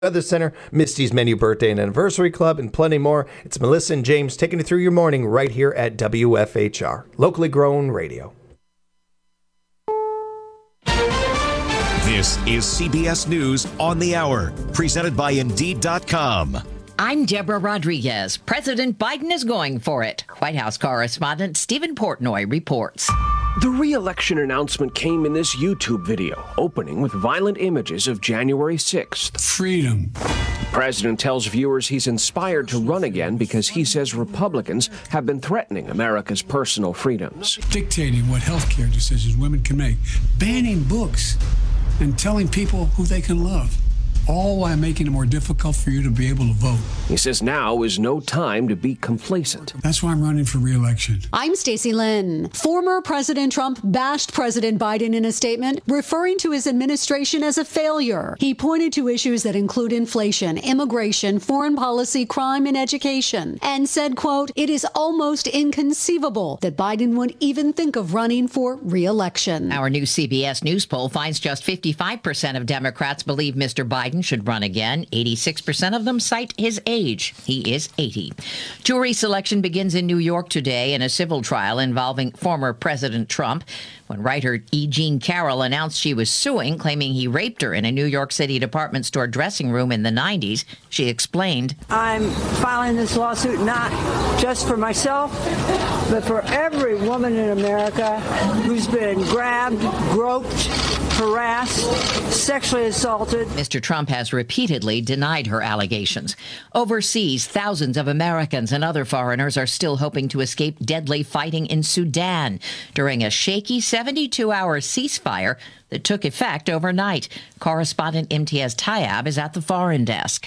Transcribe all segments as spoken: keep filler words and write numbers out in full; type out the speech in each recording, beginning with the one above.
Weather Center, Misty's Menu Birthday and Anniversary Club, and plenty more. It's Melissa and James taking you through your morning right here at W F H R, locally grown radio. This is C B S News on the Hour, presented by Indeed dot com. I'm Deborah Rodriguez. President Biden is going for it. White House correspondent Stephen Portnoy reports. The re-election announcement came in this YouTube video, opening with violent images of January sixth. Freedom. The president tells viewers he's inspired to run again because he says Republicans have been threatening America's personal freedoms. Dictating what health care decisions women can make. Banning books and telling people who they can love. All while making it more difficult for you to be able to vote. He says now is no time to be complacent. That's why I'm running for re-election. I'm Stacey Lynn. Former President Trump bashed President Biden in a statement, referring to his administration as a failure. He pointed to issues that include inflation, immigration, foreign policy, crime, and education, and said, quote, "It is almost inconceivable that Biden would even think of running for re-election." Our new C B S News poll finds just fifty-five percent of Democrats believe Mister Biden should run again. eighty-six percent of them cite his age. He is eighty. Jury selection begins in New York today in a civil trial involving former President Trump. When writer E. Jean Carroll announced she was suing, claiming he raped her in a New York City department store dressing room in the nineties, she explained, "I'm filing this lawsuit not just for myself, but for every woman in America who's been grabbed, groped, harassed, sexually assaulted." Mister Trump has repeatedly denied her allegations. Overseas, thousands of Americans and other foreigners are still hoping to escape deadly fighting in Sudan during a shaky seventy-two hour ceasefire that took effect overnight. Correspondent Imtiaz Tayyab is at the foreign desk.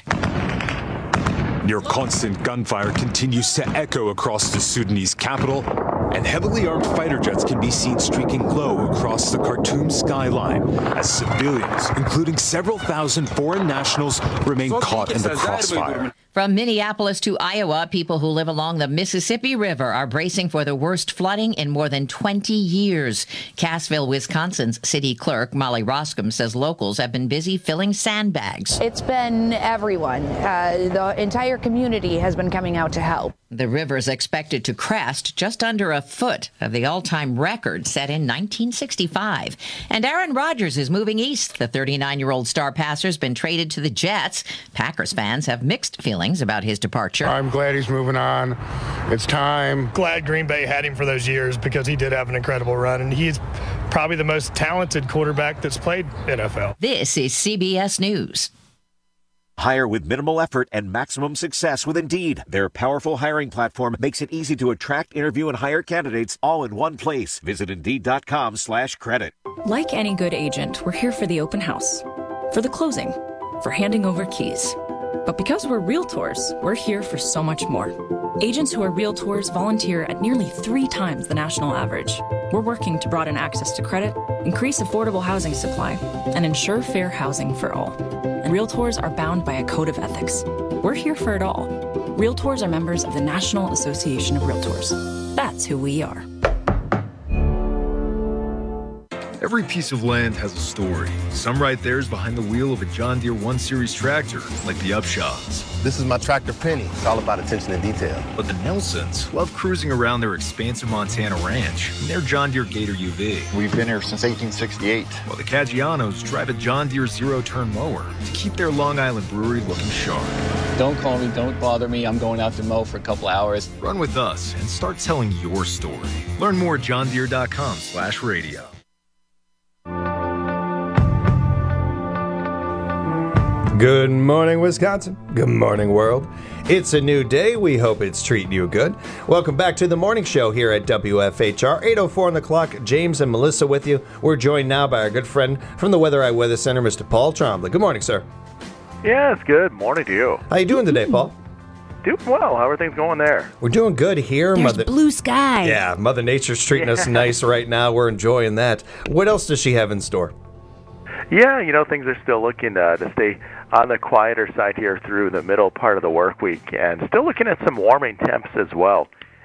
Near constant gunfire continues to echo across the Sudanese capital, and heavily armed fighter jets can be seen streaking low across the Khartoum skyline as civilians, including several thousand foreign nationals, remain caught in the crossfire. From Minneapolis to Iowa, people who live along the Mississippi River are bracing for the worst flooding in more than twenty years. Cassville, Wisconsin's city clerk, Molly Roscom, says locals have been busy filling sandbags. It's been everyone. Uh, the entire community has been coming out to help. The river is expected to crest just under a foot of the all-time record set in nineteen sixty-five. And Aaron Rodgers is moving east. The thirty-nine-year-old star passer's been traded to the Jets. Packers fans have mixed feelings about his departure. I'm glad he's moving on. It's time. Glad Green Bay had him for those years because he did have an incredible run, and he's probably the most talented quarterback that's played N F L. This is C B S News. Hire with minimal effort and maximum success with Indeed. Their powerful hiring platform makes it easy to attract, interview, and hire candidates all in one place. Visit Indeed.com slash credit. Like any good agent, we're here for the open house, for the closing, for handing over keys. But because we're realtors, we're here for so much more. Agents who are realtors volunteer at nearly three times the national average. We're working to broaden access to credit, increase affordable housing supply, and ensure fair housing for all. And realtors are bound by a code of ethics. We're here for it all. Realtors are members of the National Association of Realtors. That's who we are. Every piece of land has a story. Some right there is behind the wheel of a John Deere one series tractor, like the Upshaws. This is my tractor Penny. It's all about attention to detail. But the Nelsons love cruising around their expansive Montana ranch in their John Deere Gator U V. We've been here since eighteen sixty-eight. While the Caggianos drive a John Deere zero-turn mower to keep their Long Island brewery looking sharp. Don't call me, don't bother me. I'm going out to mow for a couple hours. Run with us and start telling your story. Learn more at johndeere.com slash radio. Good morning, Wisconsin. Good morning, world. It's a new day. We hope it's treating you good. Welcome back to the morning show here at W F H R. eight oh four on the clock. James and Melissa with you. We're joined now by our good friend from the Weather Eye Weather Center, Mister Paul Trombley. Good morning, sir. Yes, good morning to you. How you doing today, Paul? Doing well. How are things going there? We're doing good here. There's Mother... blue sky. Yeah, Mother Nature's treating yeah. us nice right now. We're enjoying that. What else does she have in store? Yeah, you know, things are still looking uh, to stay on the quieter side here through the middle part of the work week, and still looking at some warming temps as well.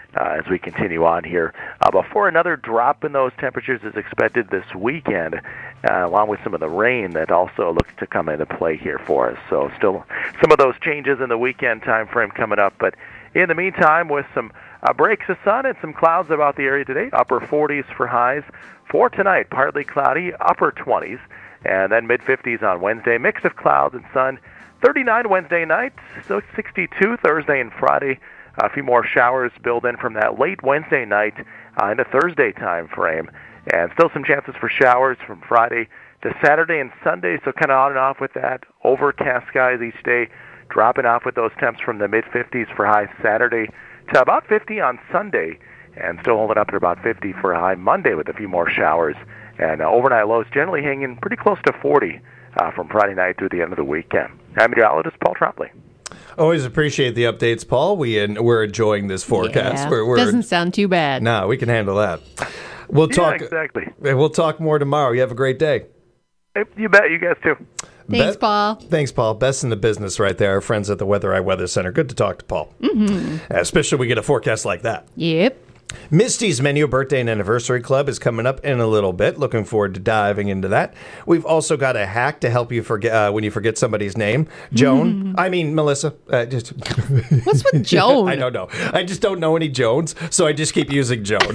uh, as we continue on here. Uh, before another drop in those temperatures is expected this weekend, uh, along with some of the rain that also looks to come into play here for us. So still some of those changes in the weekend time frame coming up. But in the meantime, with some uh, breaks of sun and some clouds about the area today, upper forties for highs. For tonight, partly cloudy, upper twenties, and then mid-fifties on Wednesday. Mix of clouds and sun. thirty-nine Wednesday night, so sixty-two Thursday and Friday. A few more showers build in from that late Wednesday night uh, into Thursday time frame. And still some chances for showers from Friday to Saturday and Sunday, so kind of on and off with that. Overcast skies each day, dropping off with those temps from the mid-fifties for high Saturday to about fifty on Sunday, and still holding up at about fifty for a high Monday with a few more showers. And uh, overnight lows generally hanging pretty close to forty uh, from Friday night through the end of the weekend. I'm meteorologist Paul Trombley. Always appreciate the updates, Paul. We in, we're enjoying this forecast. Yeah, we're, we're, doesn't sound too bad. No, we can handle that. We'll talk. Yeah, exactly. We'll talk more tomorrow. You have a great day. You bet. You guys too. Thanks, Be- Paul. Thanks, Paul. Best in the business right there. Our friends at the Weather Eye Weather Center. Good to talk to Paul. Mm-hmm. Especially when we get a forecast like that. Yep. Misty's Menu Birthday and Anniversary Club is coming up in a little bit. Looking forward to diving into that. We've also got a hack to help you forget uh, when you forget somebody's name. Joan. I mean, Melissa. Uh, just What's with Joan? I don't know. I just don't know any Jones, so I just keep using Joan.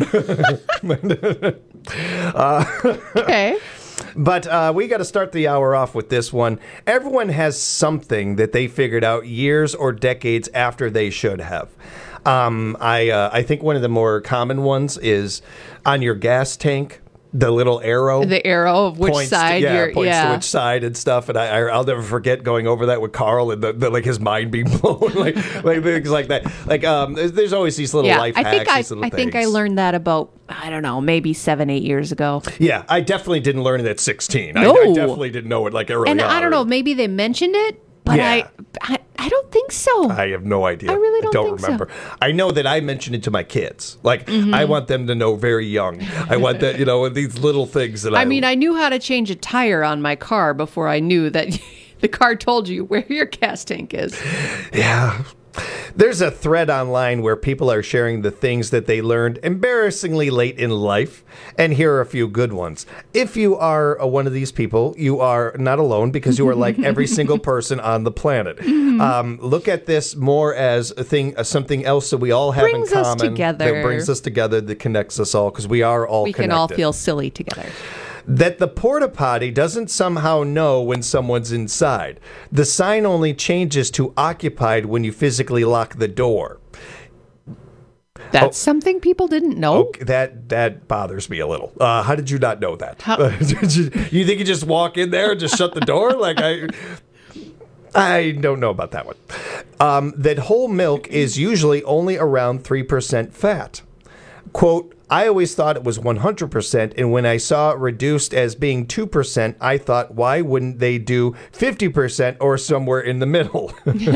uh, okay. But uh, we got to start the hour off with this one. Everyone has something that they figured out years or decades after they should have. Um, I uh, I think one of the more common ones is on your gas tank, the little arrow. The arrow of which points side to, yeah, you're, points yeah. to which side and stuff. And I, I, I'll never forget going over that with Carl and the, the, like his mind being blown, like like things like that. Like um, there's, there's always these little yeah, life I hacks. think I, these little I think I things. learned that about, I don't know, maybe seven, eight years ago. Yeah, I definitely didn't learn it at sixteen. No. I, I definitely didn't know it like early And on. I don't know, maybe they mentioned it, but Yeah. I, I I don't think so. I have no idea. I really don't think so. remember. I know that I mentioned it to my kids. Like, Mhm. I want them to know very young. I want that, you know, these little things that I. I mean, I knew how to change a tire on my car before I knew that the car told you where your gas tank is. Yeah. There's a thread online where people are sharing the things that they learned embarrassingly late in life, and here are a few good ones. If you are uh, one of these people, you are not alone because you are like every single person on the planet. Mm-hmm. Um, look at this more as a thing, uh, something else that we all have Brings in us common. together. That brings us together, that connects us all, because we are all we connected. can all feel silly together. That the porta potty doesn't somehow know when someone's inside. The sign only changes to occupied when you physically lock the door. That's something people didn't know. Okay, that that bothers me a little. Uh, how did you not know that? How- Did you, you think you just walk in there and just shut the door? Like I, I don't know about that one. Um, that whole milk is usually only around three percent fat. Quote, I always thought it was one hundred percent, and when I saw it reduced as being two percent, I thought, why wouldn't they do fifty percent or somewhere in the middle?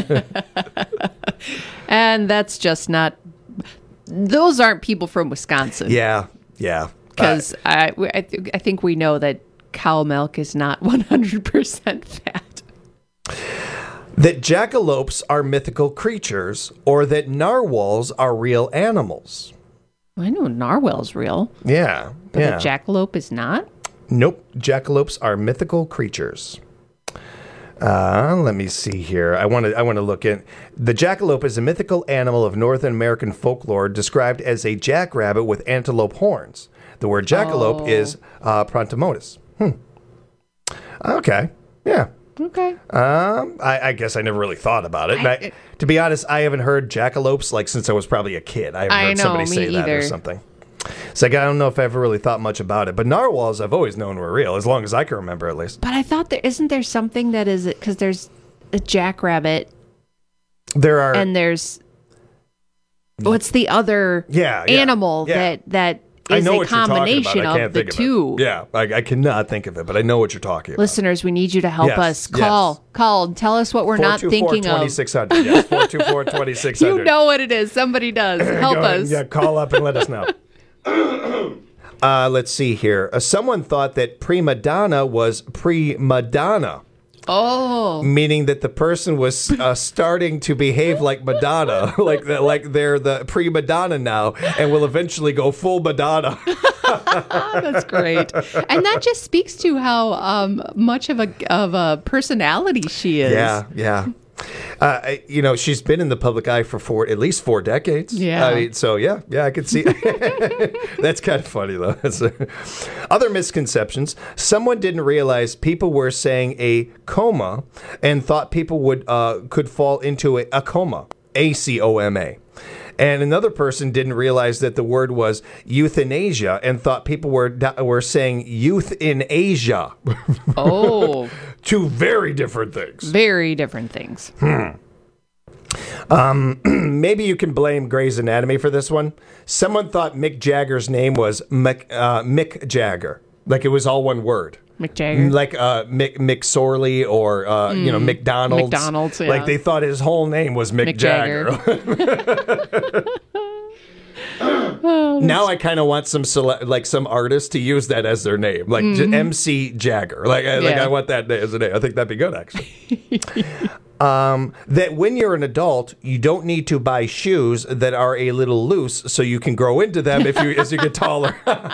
And that's just not, those aren't people from Wisconsin. yeah, yeah. Because I, I, th- I think we know that cow milk is not one hundred percent fat. That jackalopes are mythical creatures, or that narwhals are real animals. I know narwhal's real, Yeah, but yeah. a jackalope is not. Nope, jackalopes are mythical creatures. Uh, let me see here. I want to. I want to look in. The jackalope is a mythical animal of North American folklore, described as a jackrabbit with antelope horns. The word jackalope Oh. is uh, prontomotus. Hmm. Okay. Yeah. Okay. Um, I, I guess I never really thought about it. And I, to be honest, I haven't heard jackalopes like since I was probably a kid. I haven't I heard know, somebody me say that or either. something. It's like I don't know if I ever really thought much about it. But narwhals, I've always known were real, as long as I can remember, at least. But I thought there isn't there something that is because there's a jackrabbit There are. and there's what's the other Yeah, yeah, animal yeah. that that I is know a what you're talking about. combination I of can't the think two. of it. Yeah, I, I cannot think of it, but I know what you're talking about. Listeners, we need you to help Yes, us. yes. Call, call, and tell us what we're not thinking of. twenty-six hundred. Yes, four two four, twenty-six hundred. You know what it is. Somebody does. Help Go ahead, us. Yeah, call up and let us know. Uh, let's see here. Uh, someone thought that prima donna was pre-Madonna. Oh. Meaning that the person was uh, starting to behave like Madonna, like the, like they're the pre-Madonna now, and will eventually go full Madonna. That's great. And that just speaks to how um, much of a of a personality she is. Yeah, yeah. Uh, I- you know, she's been in the public eye for four, at least four decades. Yeah. I mean, so yeah, yeah, I could see. That's kind of funny though. That's a- Other misconceptions. Someone didn't realize people were saying a coma and thought people would uh, could fall into a, a coma, A C O M A. And another person didn't realize that the word was euthanasia and thought people were were saying youth in Asia. Oh. Two very different things. Very different things. Hmm. Um, maybe you can blame Grey's Anatomy for this one. Someone thought Mick Jagger's name was Mick, uh, Mick Jagger, like it was all one word. Mick Jagger, like uh, Mick Mick Sorley or uh, mm. you know McDonald's. McDonald's, yeah. Like they thought his whole name was Mick, Mick Jagger. Jagger. Oh, now I kind of want some cele- like some artists to use that as their name, like Mhm. M C Jagger. Like, I, like Yeah. I want that as a name. I think that'd be good, actually. um, that when you're an adult, you don't need to buy shoes that are a little loose, so you can grow into them if you as you get taller.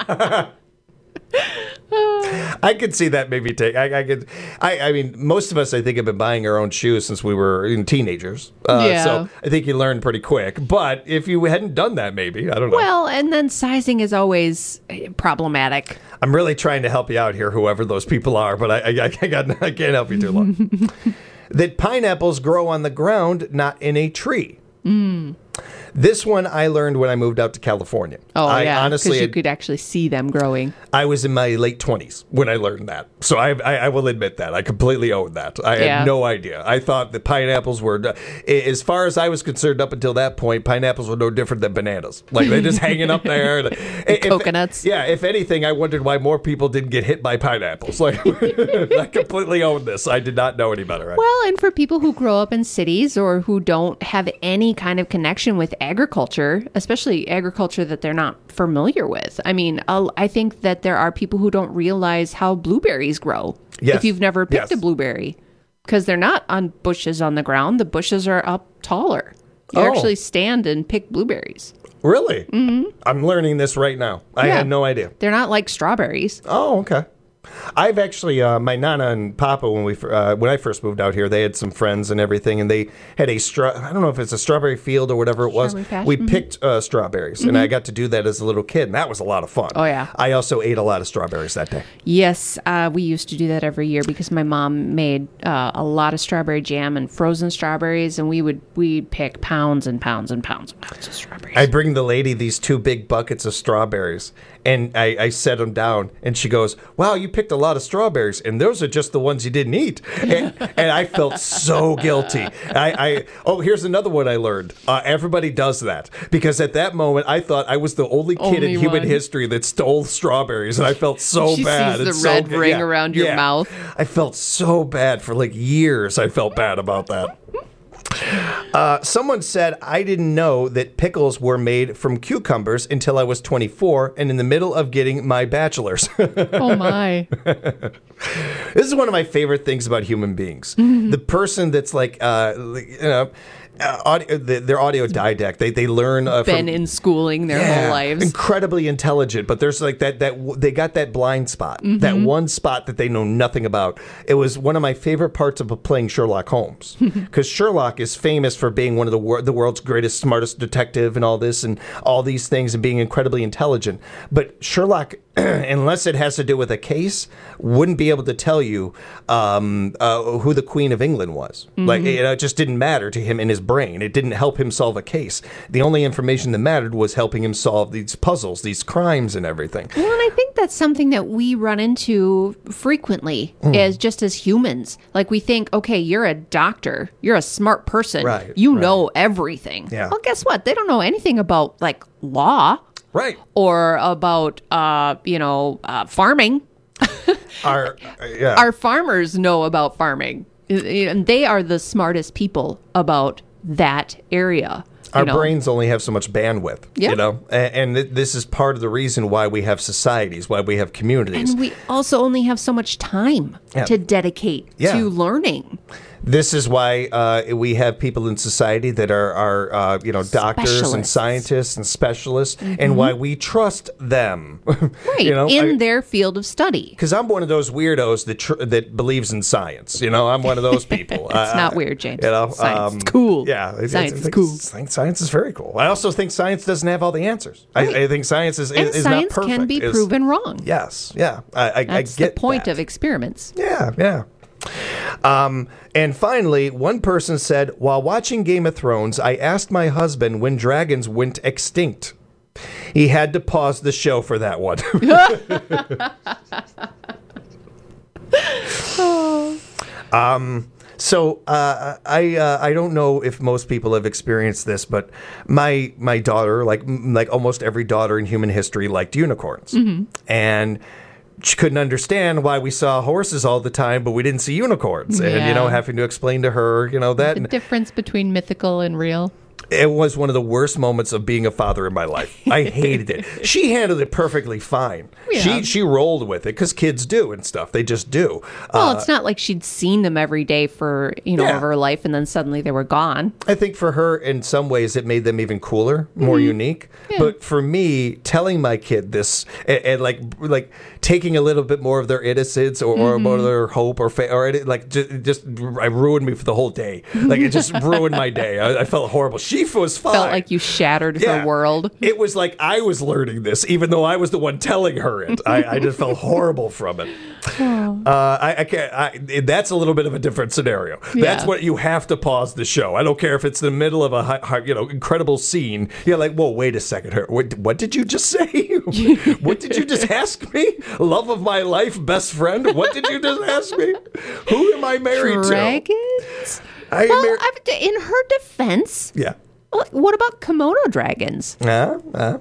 I could see that maybe take. I, I could. I, I mean, most of us, I think, have been buying our own shoes since we were in teenagers. Uh, Yeah. So I think you learn pretty quick. But if you hadn't done that, maybe I don't know. Well, and then sizing is always problematic. I'm really trying to help you out here, whoever those people are. But I, I, I, got, I can't help you too long. That pineapples grow on the ground, not in a tree. Mm. This one I learned when I moved out to California. Oh, I yeah. honestly, Because you had- could actually see them growing. I was in my late twenties when I learned that. So I, I, I will admit that. I completely own that. I Yeah. had no idea. I thought that pineapples were, as far as I was concerned up until that point, pineapples were no different than bananas. Like they're just hanging up there. And, if- Coconuts. Yeah, if anything, I wondered why more people didn't get hit by pineapples. Like I completely own this. I did not know any better. Well, and for people who grow up in cities or who don't have any kind of connection with agriculture, especially agriculture that they're not familiar with. I mean, I'll, I think that there are people who don't realize how blueberries grow. Yes. If you've never picked Yes. a blueberry, because they're not on bushes on the ground. The bushes are up taller. You Oh. actually stand and pick blueberries. Really? Mm-hmm. I'm learning this right now. I Yeah. had no idea. They're not like strawberries. Oh, okay. I've actually, uh, my Nana and Papa, when we uh, when I first moved out here, they had some friends and everything, and they had a straw. I don't know if it's a strawberry field or whatever it was. Strawberry patch, We mhm. picked uh, strawberries, and Mhm. I got to do that as a little kid, and that was a lot of fun. Oh, yeah. I also ate a lot of strawberries that day. Yes, uh, we used to do that every year because my mom made uh, a lot of strawberry jam and frozen strawberries, and we would we'd pick pounds and pounds and pounds and pounds of strawberries. I bring the lady these two big buckets of strawberries, and I, I set them down, and she goes, "Wow, you picked a lot of strawberries, and those are just the ones you didn't eat." And, and I felt so guilty. I, I oh, here's another one I learned. Uh, everybody does that because at that moment I thought I was the only kid Only in human one. history that stole strawberries, and I felt so She bad. sees the It's so red good. ring Yeah, around your yeah. mouth. I felt so bad for like years. I felt bad about that. Uh, someone said I didn't know that pickles were made from cucumbers until I was twenty-four and in the middle of getting my bachelor's. Oh my. This is one of my favorite things about human beings. The person that's like, uh, like, you know, uh, audio, the, their audio didact. They they learn uh, Been from in schooling their yeah, whole lives. incredibly intelligent, but there's like that that w- they got that blind spot, that Mhm. one spot that they know nothing about. It was one of my favorite parts of playing Sherlock Holmes because Sherlock is famous for being one of the wor- the world's greatest, smartest detective and all this and all these things and being incredibly intelligent. But Sherlock, unless it has to do with a case, wouldn't be able to tell you um, uh, who the Queen of England was. Like Mhm. it, it just didn't matter to him in his brain. It didn't help him solve a case. The only information that mattered was helping him solve these puzzles, these crimes, and everything. Well, and I think that's something that we run into frequently Mm. as just as humans. Like we think, okay, you're a doctor, you're a smart person, Right, you right. know everything. Yeah. Well, guess what? They don't know anything about like law, right, or about uh, you know uh, farming. Our yeah. Our farmers know about farming, and they are the smartest people about that area. You Our know? brains only have so much bandwidth, Yeah. you know, and, and th- this is part of the reason why we have societies, why we have communities. And we also only have so much time Yeah. to dedicate Yeah. to learning. This is why uh, we have people in society that are, are uh, you know, doctors and Specialists. scientists and specialists, Mhm. and why we trust them. Right, you know, in I- their field of study. Because I'm one of those weirdos that tr- that believes in science. You know, I'm one of those people. It's not weird, James. You know, Science um, is cool. Yeah, I- I Science is think cool. Science, science is very cool. I also think science doesn't have all the answers. Right. I, I think science is, And is, is science not perfect. can be It's- proven wrong. Yes, yeah, I, I, That's I get the point that. of experiments. Yeah, yeah. Um, and finally, one person said, while watching Game of Thrones, I asked my husband when dragons went extinct. He had to pause the show for that one. um, so uh, I uh, I don't know if most people have experienced this, but my my daughter, like like almost every daughter in human history, liked unicorns, Mhm. and she couldn't understand why we saw horses all the time, but we didn't see unicorns. And, you Yeah. know, having to explain to her, you know, that. The difference between mythical and real. It was one of the worst moments of being a father in my life. I hated it. She handled it perfectly fine. Yeah. She she rolled with it because kids do and stuff. They just do. Well, Uh, it's not like she'd seen them every day for, you know, Yeah. of her life and then suddenly they were gone. I think for her, in some ways, it made them even cooler, more Mhm. unique. But for me, telling my kid this and, and like like taking a little bit more of their innocence or, or Mhm. more of their hope or fa- or it, like just, just I ruined me for the whole day. Like it just ruined my day. I, I felt horrible. She was fine. Felt like you shattered Yeah. her world. It was like I was learning this, even though I was the one telling her it. I, I just felt horrible from it. Uh, I, I can't. I, that's a little bit of a different scenario. That's Yeah. what you have to pause the show. I don't care if it's the middle of a hi- hi- you know incredible scene. You're like, whoa, wait a second. Her, what, what did you just say? What did you just ask me? Love of my life, best friend. What did you just ask me? Who am I married to? Dragons? I am well, mar- I- in her defense, Yeah. well, what about kimono dragons? Uh, uh.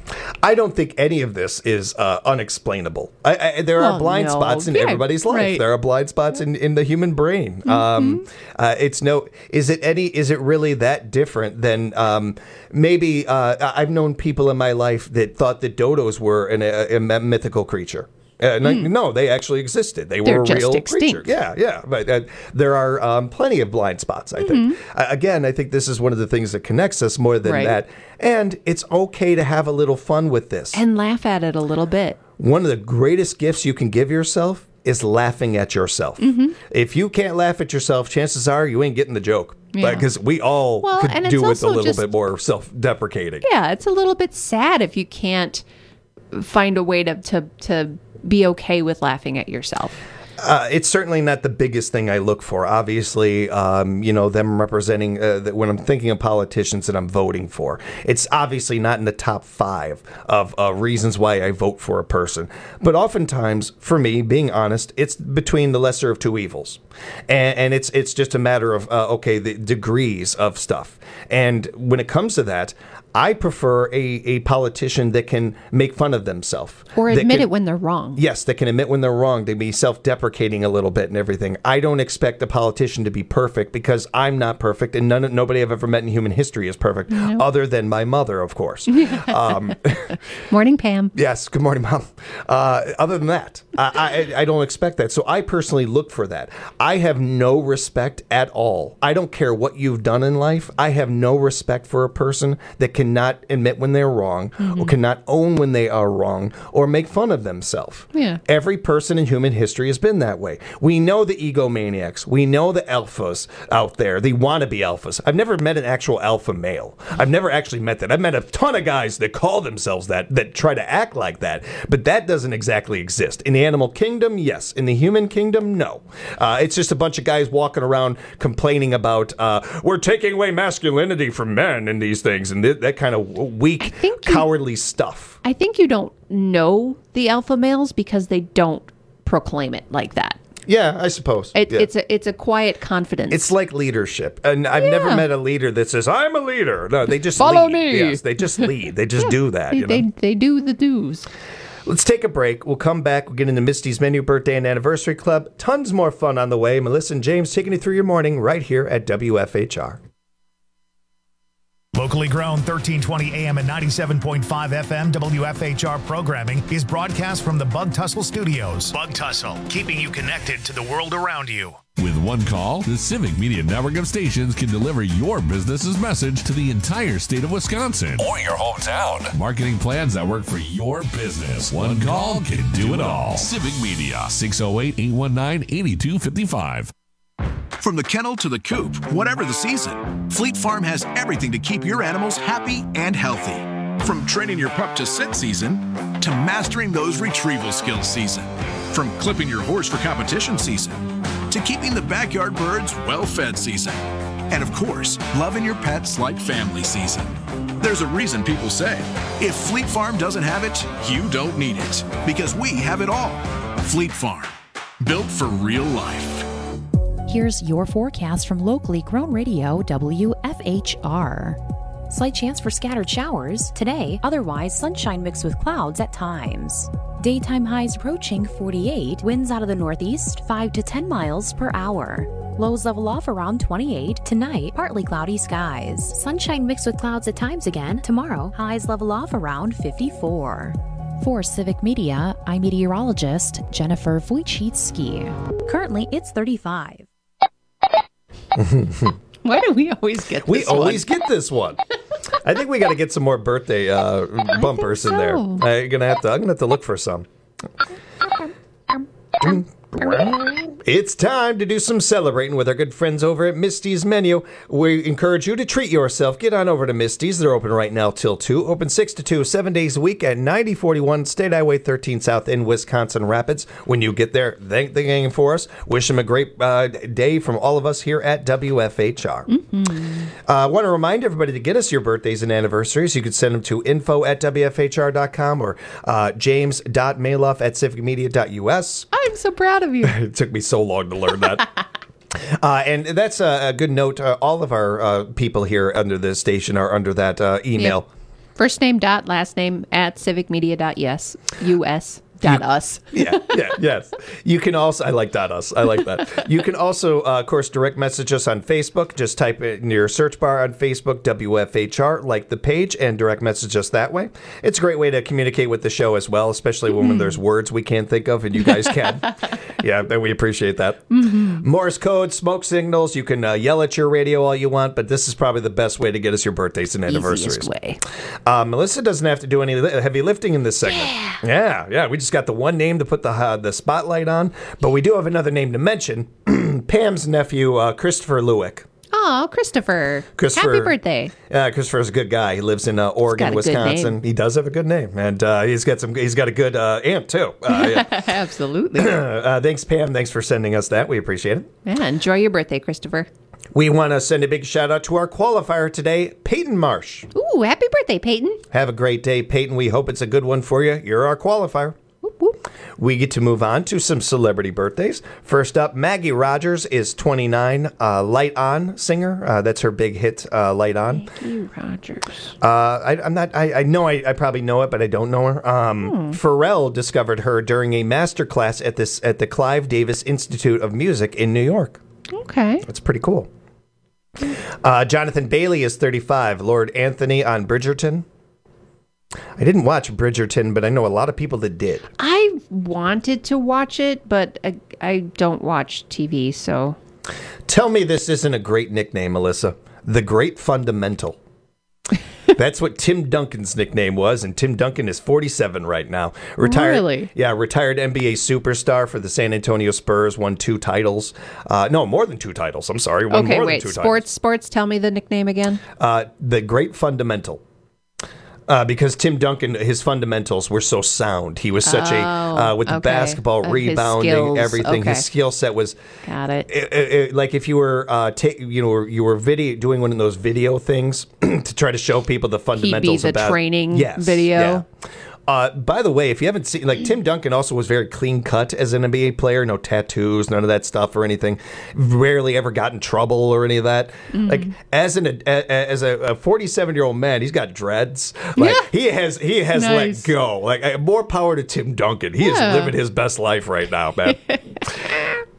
I don't think any of this is uh, unexplainable. I, I, there Well, are blind no. spots in Yeah, everybody's life. right. There are blind spots in, in the human brain. Um, uh, it's no. Is it any? Is it really that different than um, maybe? Uh, I- I've known people in my life that thought that dodos were an, a, a mythical creature. Uh, no, no, they actually existed. They They're were a just real extinct. creature. Yeah, yeah. But uh, there are um, plenty of blind spots, I think. Uh, again, I think this is one of the things that connects us more than Right. that. And it's okay to have a little fun with this. And laugh at it a little bit. One of the greatest gifts you can give yourself is laughing at yourself. Mhm. If you can't laugh at yourself, chances are you ain't getting the joke. Yeah. Because we all Well, could and it's do with a also little just- bit more self-deprecating. Yeah, it's a little bit sad if you can't find a way to to, to be okay with laughing at yourself. Uh, it's certainly not the biggest thing I look for. Obviously, um, you know, them representing, uh, that when I'm thinking of politicians that I'm voting for, it's obviously not in the top five of uh, reasons why I vote for a person. But oftentimes, for me, being honest, it's between the lesser of two evils. And, and it's it's just a matter of, uh, okay, the degrees of stuff. And when it comes to that, I prefer a, a politician that can make fun of themselves. Or that admit can- it when they're wrong. Yes, they can admit when they're wrong. They be self-deprecating a little bit and everything. I don't expect a politician to be perfect because I'm not perfect, and none, nobody I've ever met in human history is perfect, No. other than my mother, of course. um, Morning, Pam. yes, good morning, Mom. Uh, other than that, I, I, I don't expect that. So I personally look for that. I have no respect at all. I don't care what you've done in life. I have no respect for a person that cannot admit when they're wrong, or cannot own when they are wrong, or make fun of themselves. Yeah. Every person in human history has been that way. We know the egomaniacs. We know the alphas out there, the wannabe alphas. I've never met an actual alpha male. I've never actually met that. I've met a ton of guys that call themselves that, that try to act like that, but that doesn't exactly exist. In the animal kingdom, yes. In the human kingdom, no. Uh, it's just a bunch of guys walking around complaining about, uh, we're taking away masculinity from men and these things, and th- that kind of weak, cowardly stuff. I think you don't know the alpha males because they don't proclaim it like that. Yeah, I suppose. It, Yeah. It's a it's a quiet confidence. It's like leadership. And I've never Yeah. met a leader that says, I'm a leader. No, they just Follow lead. me. Yes, they just lead. They just do that. they, You know? they they do the do's. Let's take a break. We'll come back. We'll get into Misty's Menu Birthday and Anniversary Club. Tons more fun on the way. Melissa and James taking you through your morning right here at W F H R. Locally grown thirteen twenty A M and ninety-seven point five F M W F H R programming is broadcast from the Bug Tussle Studios. Bug Tussle, keeping you connected to the world around you. With one call, the Civic Media network of stations can deliver your business's message to the entire state of Wisconsin or your hometown. Marketing plans that work for your business. One call can do it all. Civic Media, six oh eight, eight one nine, eight two five five. From the kennel to the coop, whatever the season, Fleet Farm has everything to keep your animals happy and healthy. From training your pup to sit season to mastering those retrieval skills season. From clipping your horse for competition season to keeping the backyard birds well-fed season. And of course, loving your pets like family season. There's a reason people say, if Fleet Farm doesn't have it, you don't need it. Because we have it all. Fleet Farm, built for real life. Here's your forecast from locally grown radio W F H R. Slight chance for scattered showers today, otherwise sunshine mixed with clouds at times. Daytime highs approaching forty-eight, winds out of the northeast five to ten miles per hour. Lows level off around twenty-eight. Tonight, partly cloudy skies. Sunshine mixed with clouds at times again. Tomorrow, highs level off around fifty-four. For Civic Media, I'm meteorologist Jennifer Wojcicki. Currently, it's thirty-five. Why do we always get this We one? always get this one. I think we got to get some more birthday uh, bumpers in there. so. I'm gonna have to. I'm gonna have to look for some. It's time to do some celebrating with our good friends over at Misty's Menu. We encourage you to treat yourself. Get on over to Misty's. They're open right now till two. Open six to two, seven days a week at ninety forty-one State Highway thirteen South in Wisconsin Rapids. When you get there, thank the gang for us. Wish them a great uh, day from all of us here at W F H R. I uh, want to remind everybody to get us your birthdays and anniversaries. You can send them to info at W F H R dot com or uh, james dot maloff at civic media dot U S. I'm so proud of you. It took me so long to learn that. Uh, and that's a, a good note. Uh, all of our uh, people here under this station are under that uh, email. Yep. First name dot last name at civic media dot U S. U S. Dot us. yeah, yeah, yes. You can also, I like dot us. I like that. You can also, uh, of course, direct message us on Facebook. Just type it in your search bar on Facebook, W F H R, like the page, and direct message us that way. It's a great way to communicate with the show as well, especially when, when there's words we can't think of and you guys can. Yeah, we appreciate that. Mm-hmm. Morse code, smoke signals. You can uh, yell at your radio all you want, but this is probably the best way to get us your birthdays and anniversaries. Easiest way. Uh, Melissa doesn't have to do any li- heavy lifting in this segment. Yeah, yeah. yeah we just got the one name to put the uh, the spotlight on, but we do have another name to mention. Pam's nephew, uh, Christopher Lewick. Oh, Christopher. Christopher. Happy birthday. Yeah, uh, Christopher's a good guy. He lives in uh, Oregon, Wisconsin. He does have a good name, and uh, he's got some. He's got a good uh, aunt too. Uh, yeah. Absolutely. uh, thanks, Pam. Thanks for sending us that. We appreciate it. Yeah, enjoy your birthday, Christopher. We want to send a big shout out to our qualifier today, Peyton Marsh. Ooh, happy birthday, Peyton. Have a great day, Peyton. We hope it's a good one for you. You're our qualifier. Whoop, whoop. We get to move on to some celebrity birthdays. First up, Maggie Rogers is twenty-nine, uh, Light On singer. Uh, that's her big hit, uh, Light On. Maggie Rogers. Uh, I, I'm not. I, I know. I, I probably know it, but I don't know her. Um, hmm. Pharrell discovered her during a master class at this at the Clive Davis Institute of Music in New York. Okay, that's pretty cool. Uh, Jonathan Bailey is thirty-five. Lord Anthony on Bridgerton. I didn't watch Bridgerton, but I know a lot of people that did. I wanted to watch it, but I, I don't watch T V, so. Tell me this isn't a great nickname, Melissa. The Great Fundamental. That's what Tim Duncan's nickname was, and Tim Duncan is forty-seven right now. Retired, really? Yeah, retired N B A superstar for the San Antonio Spurs, won two titles. Uh, no, more than two titles. I'm sorry. Won okay, more wait. Than two sports, titles. sports. Tell me the nickname again. Uh, the Great Fundamental. Uh, because Tim Duncan, his fundamentals were so sound. He was such oh, a, uh, with the okay. basketball, uh, rebounding, everything. Okay. His skill set was. Got it. It, it, it. Like if you were, uh, ta- you know, you were video doing one of those video things to try to show people the fundamentals. He'd be the about training yes, video. Yeah. Uh, by the way, if you haven't seen, like Tim Duncan also was very clean cut as an N B A player, no tattoos, none of that stuff or anything. Rarely ever got in trouble or any of that. Mm. Like as an a, as a forty-seven year old man, he's got dreads. Like yeah. he has he has nice. let go. Like more power to Tim Duncan. He yeah. is living his best life right now, man.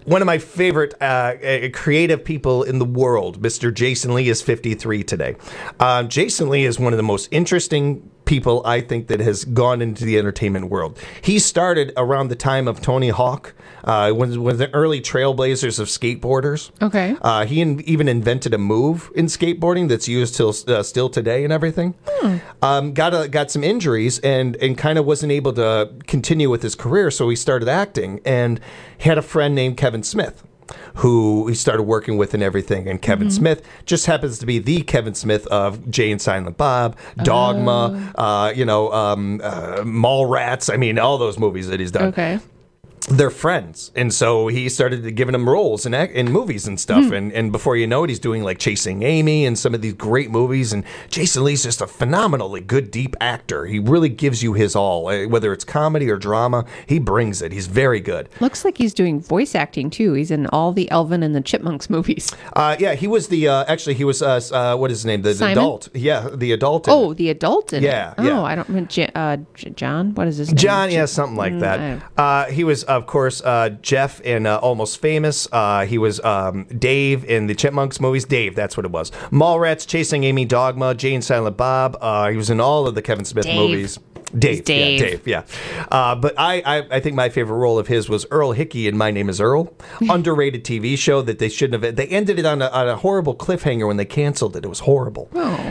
one of my favorite uh, uh, creative people in the world, Mister Jason Lee, is fifty-three today. Uh, Jason Lee is one of the most interesting people I think that has gone into the entertainment world. He started around the time of Tony Hawk, uh, one of the early trailblazers of skateboarders. Okay. Uh, he in, even invented a move in skateboarding that's used till uh, still today and everything. Hmm. Um, got a, got some injuries and and kind of wasn't able to continue with his career, so he started acting and he had a friend named Kevin Smith, who he started working with and everything. And Kevin Mm-hmm. Smith just happens to be the Kevin Smith of Jay and Silent Bob, Dogma, Oh. uh, you know, um, uh, Mallrats. I mean, all those movies that he's done. Okay. They're friends. And so he started giving him roles in, ac- in movies and stuff. Hmm. And, and before you know it, he's doing like Chasing Amy and some of these great movies. And Jason Lee's just a phenomenally good, deep actor. He really gives you his all. Uh, Whether it's comedy or drama, he brings it. He's very good. Looks like he's doing voice acting too. He's in all the Elvin and the Chipmunks movies. Uh, yeah, he was the, uh, actually, he was, uh, uh, what is his name? The, the Simon? adult. Yeah, the adult. in Oh, it. the adult in Yeah, it. Oh, yeah. I don't mean J- uh, J- John. What is his name? John, yeah, something like Mm, that. Uh, he was, of course, uh, Jeff in uh, Almost Famous. Uh, he was um, Dave in the Chipmunks movies. Dave, that's what it was. Mallrats, Chasing Amy, Dogma, Jay and Silent Bob. Uh, he was in all of the Kevin Smith Dave. movies. Dave, Dave. yeah, Dave, yeah. Uh, but I, I, I think my favorite role of his was Earl Hickey in My Name Is Earl. Underrated T V show that they shouldn't have. They ended it on a, on a horrible cliffhanger when they canceled it. It was horrible.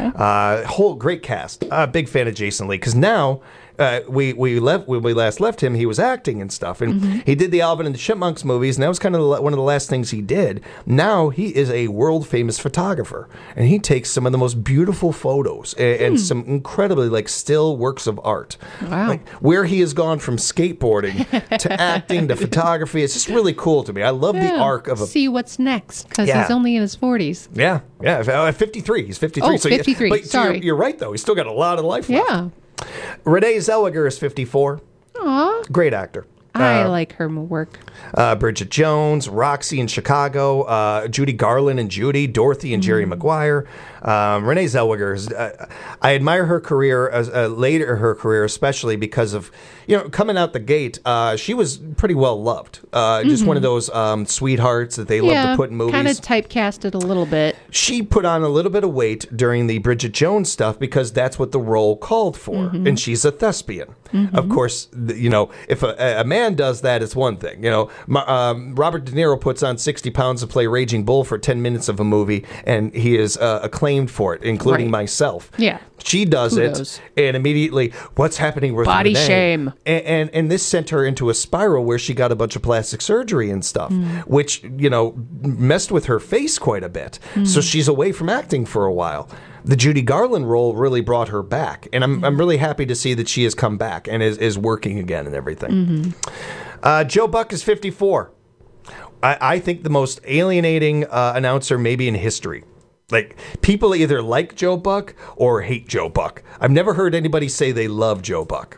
Uh, whole great cast. Uh, big fan of Jason Lee because now. Uh, we we left when we last left him. He was acting and stuff, and Mm-hmm. he did the Alvin and the Chipmunks movies, and that was kind of the, one of the last things he did. Now he is a world famous photographer, and he takes some of the most beautiful photos and, and Hmm. some incredibly like still works of art. Wow. Like where he has gone from skateboarding to acting to photography, it's just really cool to me. I love the Yeah. arc of a See what's next because Yeah. he's only in his forties. yeah yeah. Uh, fifty-three. He's fifty-three. Oh, so he- fifty-three, But so sorry. you're, you're right though. He's still got a lot of life left. Yeah. Renee Zellweger is fifty-four. Aw. Great actor. I Uh, like her work. Uh, Bridget Jones, Roxy in Chicago, uh, Judy Garland and Judy, Dorothy and Jerry Maguire. Um, Renee Zellweger, is, uh, I admire her career, as, uh, later her career, especially because of, you know, coming out the gate, uh, she was pretty well loved. Uh, Just Mhm. one of those um, sweethearts that they love yeah, to put in movies. kind of typecasted a little bit. She put on a little bit of weight during the Bridget Jones stuff because that's what the role called for, Mhm. and she's a thespian. Mhm. Of course, th- you know, if a, a man does that, it's one thing. You know, Ma- um, Robert De Niro puts on sixty pounds to play Raging Bull for ten minutes of a movie, and he is uh, acclaimed for it, including Right. myself. Yeah. She does Kudos. it, and immediately, what's happening with Body Renee? shame. And, and and this sent her into a spiral where she got a bunch of plastic surgery and stuff, Mm. which you know messed with her face quite a bit. So Mm. she's away from acting for a while. The Judy Garland role really brought her back, and I'm I'm really happy to see that she has come back and is is working again and everything. Mhm. Uh, Joe Buck is fifty-four. I, I think the most alienating uh, announcer maybe in history. Like, people either like Joe Buck or hate Joe Buck. I've never heard anybody say they love Joe Buck.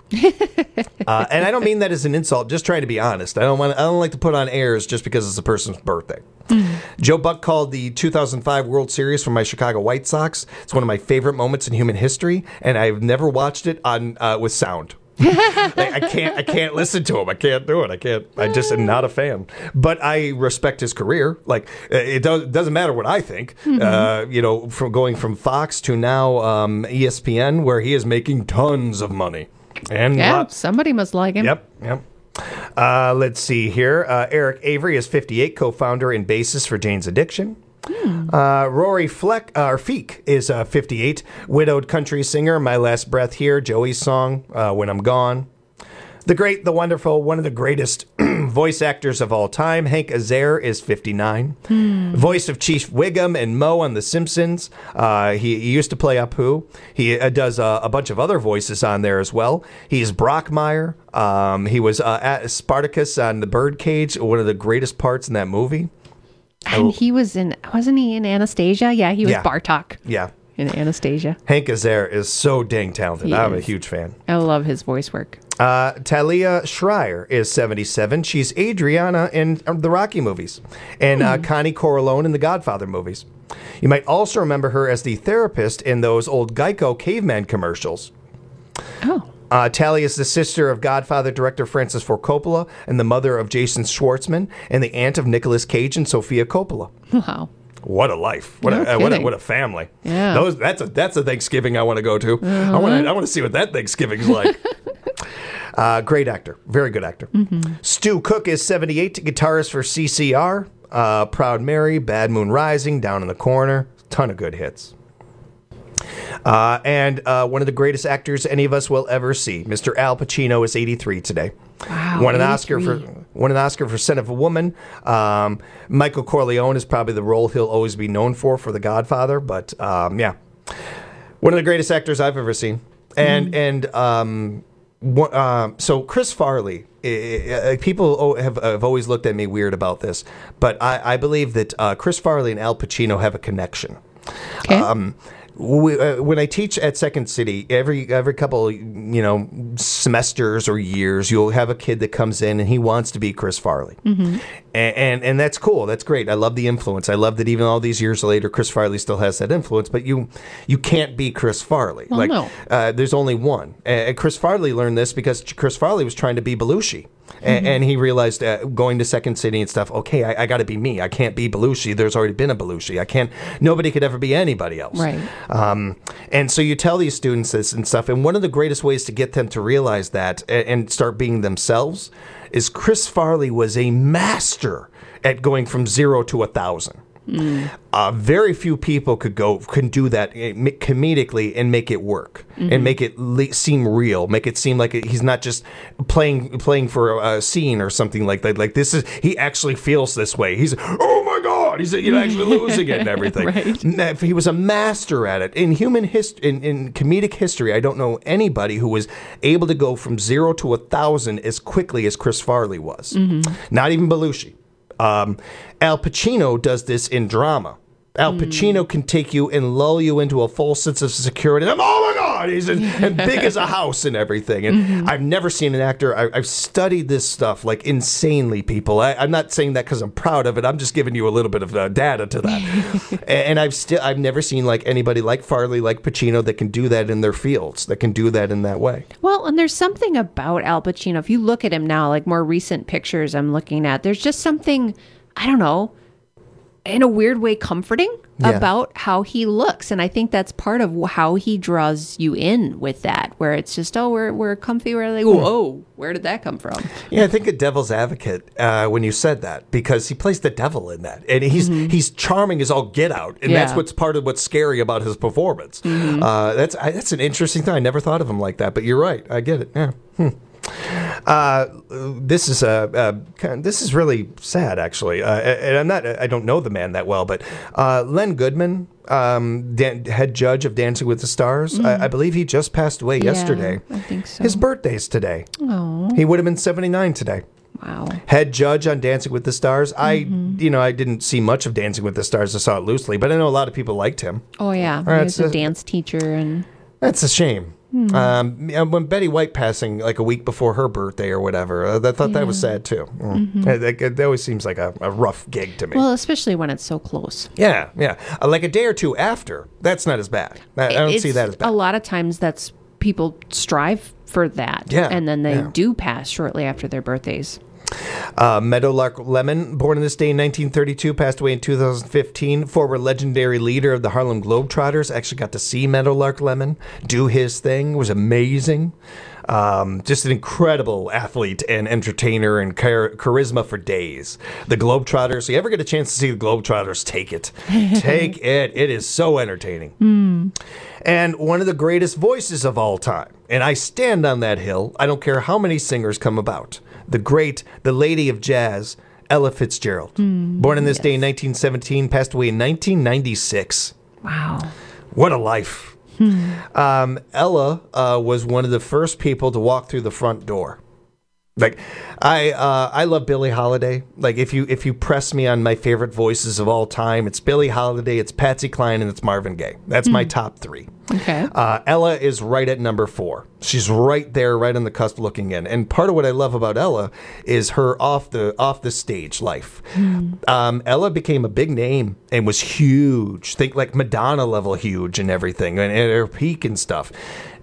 uh, and I don't mean that as an insult, just trying to be honest. I don't want I don't like to put on airs just because it's a person's birthday. Joe Buck called the two thousand five World Series for my Chicago White Sox. It's one of my favorite moments in human history, and I've never watched it on uh, with sound. Like, I can't. I can't listen to him. I can't do it. I can't. I just am not a fan. But I respect his career. Like uh, it does, doesn't matter what I think. Mhm. Uh, you know, from going from Fox to now um, E S P N, where he is making tons of money. And Yeah, lots- somebody must like him. Yep. Yep. Uh, let's see here. Uh, Eric Avery is fifty-eight, co-founder and bassist for Jane's Addiction. Uh, Rory Fleck, uh, or Feek is uh, fifty-eight, widowed country singer. My Last Breath Here, Joey's song, uh, When I'm Gone. The great, the wonderful, one of the greatest voice actors of all time, Hank Azaria, is fifty-nine. Hmm. Voice of Chief Wiggum and Moe on The Simpsons. Uh, he, he used to play Apu. He uh, does uh, a bunch of other voices on there as well. He's Brockmire. Um, he was uh, at Spartacus on The Birdcage, one of the greatest parts in that movie. And he was in, wasn't he in Anastasia? Yeah, he was Yeah. Bartok Yeah. in Anastasia. Hank Azaria is so dang talented. He I'm a is. huge fan. I love his voice work. Uh, Talia Schreier is seventy-seven. She's Adriana in uh, the Rocky movies and uh, Connie Corleone in the Godfather movies. You might also remember her as the therapist in those old Geico caveman commercials. Oh. Uh, Talia is the sister of Godfather director Francis Ford Coppola and the mother of Jason Schwartzman and the aunt of Nicolas Cage and Sofia Coppola. Wow. What a life! What, No a, uh, what a kidding. what a family! Yeah. Those that's a that's a Thanksgiving I want to go to. Uh-huh. I want to I want to see what that Thanksgiving's like. uh, great actor, very good actor. Mm-hmm. Stu Cook is seventy-eight, guitarist for C C R, uh, Proud Mary, Bad Moon Rising, Down in the Corner, ton of good hits. Uh, and uh, one of the greatest actors any of us will ever see, Mister Al Pacino, is eighty-three today. Wow, won an Oscar for eighty-three. won an Oscar for Son of a Woman. Um, Michael Corleone is probably the role he'll always be known for for The Godfather. But um, yeah, one of the greatest actors I've ever seen. And Mm. and um, one, um, so Chris Farley. Uh, people have, have always looked at me weird about this, but I, I believe that uh, Chris Farley and Al Pacino have a connection. Okay. Um, we, uh, when I teach at Second City, every every couple you know semesters or years, you'll have a kid that comes in and he wants to be Chris Farley, Mm-hmm. and, and and that's cool. That's great. I love the influence. I love that even all these years later, Chris Farley still has that influence. But you you can't be Chris Farley. Well, like no. uh, there's only one. And Chris Farley learned this because Chris Farley was trying to be Belushi. Mm-hmm. And, and he realized uh, going to Second City and stuff, okay, I, I got to be me. I can't be Belushi. There's already been a Belushi. I can't, nobody could ever be anybody else. Right. Um, and so you tell these students this and stuff. And one of the greatest ways to get them to realize that and, and start being themselves is Chris Farley was a master at going from zero to a thousand. Mm. Uh, very few people could go can do that uh, comedically and make it work Mhm. and make it le- seem real, make it seem like it, he's not just playing playing for a scene or something like that. Like this is he actually feels this way. He's oh my god, he's you know actually losing it and everything. Right. N- He was a master at it in human history. In, in comedic history, I don't know anybody who was able to go from zero to a thousand as quickly as Chris Farley was. Mhm. Not even Belushi. Um, Al Pacino does this in drama. Al Pacino can take you and lull you into a false sense of security. I'm, oh my God, he's in, and big as a house and everything. And Mhm. I've never seen an actor. I, I've studied this stuff like insanely, people. I, I'm not saying that because I'm proud of it. I'm just giving you a little bit of uh, data to that. and, and I've still I've never seen like anybody like Farley, like Pacino, that can do that in their fields, that can do that in that way. Well, and there's something about Al Pacino. If you look at him now, like more recent pictures I'm looking at, there's just something, I don't know, in a weird way comforting Yeah. about how he looks. And I think that's part of how he draws you in with that, where it's just, oh, we're, we're comfy. We're like, whoa, where did that come from? Yeah, I think a devil's advocate uh, when you said that, because he plays the devil in that, and he's he's charming as all get out, and that's Yeah. what's part of what's scary about his performance. Mhm. Uh, that's I, that's an interesting thing. I never thought of him like that, but you're right. I get it. Yeah. Hmm. Uh, this is uh, uh, kind of- this is really sad, actually. Uh, and I'm not. I don't know the man that well, but uh, Len Goodman, um, dan- head judge of Dancing with the Stars, Mhm. I, I believe he just passed away Yeah, yesterday. I think so. His birthday's today. Oh, He would have been seventy-nine today. wow. Head judge on Dancing with the Stars. I, Mhm. you know, I didn't see much of Dancing with the Stars. I saw it loosely, but I know a lot of people liked him. Oh, yeah. All right, He was so- a dance teacher. And That's a shame. Hmm. Um, and when Betty White passing like a week before her birthday or whatever, uh, I thought that was Yeah. sad too. Mm. Mhm. Uh, That, that always seems like a, a rough gig to me. well, especially when it's so close. yeah, yeah. Uh, like a day or two after, that's not as bad. I, I don't see It's- that as bad. A lot of times that's people strive for that. Yeah, And then they yeah. do pass shortly after their birthdays. Uh, Meadowlark Lemon, born on this day in nineteen thirty-two, passed away in two thousand fifteen. Former legendary leader of the Harlem Globetrotters. Actually got to see Meadowlark Lemon do his thing. It was amazing. Um, just an incredible athlete and entertainer and char- charisma for days. The Globetrotters, you ever get a chance to see the Globetrotters, take it. Take it. It is so entertaining. Hmm. And one of the greatest voices of all time. And I stand on that hill. I don't care how many singers come about. The great, the lady of jazz, Ella Fitzgerald. Mm, Born on this day in nineteen seventeen, passed away in nineteen ninety-six. Wow. What a life. Hmm. Um, Ella uh, was one of the first people to walk through the front door. Like, I uh, I love Billie Holiday. Like, if you if you press me on my favorite voices of all time, it's Billie Holiday, it's Patsy Cline, and it's Marvin Gaye. That's my Hmm. top three. Okay. Uh, Ella is right at number four. She's right there, right on the cusp, looking in. And part of what I love about Ella is her off the off the stage life. Um, Ella became a big name and was huge. Think like Madonna level huge and everything, and at her peak and stuff.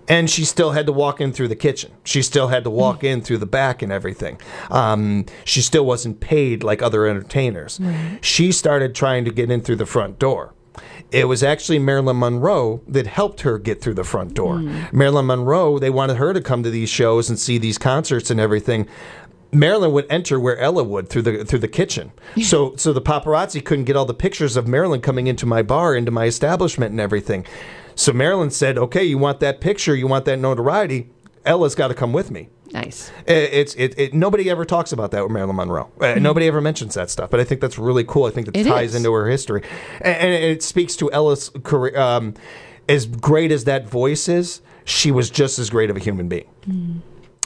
And she still had to walk in through the kitchen. She still had to walk in through the back and everything. Um, she still wasn't paid like other entertainers. Right. She started trying to get in through the front door. It was actually Marilyn Monroe that helped her get through the front door. Mm. Marilyn Monroe, they wanted her to come to these shows and see these concerts and everything. Marilyn would enter where Ella would through the through the kitchen. So so the paparazzi couldn't get all the pictures of Marilyn coming into my bar, into my establishment and everything. So Marilyn said, okay, you want that picture, you want that notoriety, Ella's got to come with me. Nice. It, it's it, it. Nobody ever talks about that with Marilyn Monroe. Uh, Mm-hmm. Nobody ever mentions that stuff. But I think that's really cool. I think that It ties is. into her history, and, and it speaks to Ella's career. Um, as great as that voice is, she was just as great of a human being. Mm.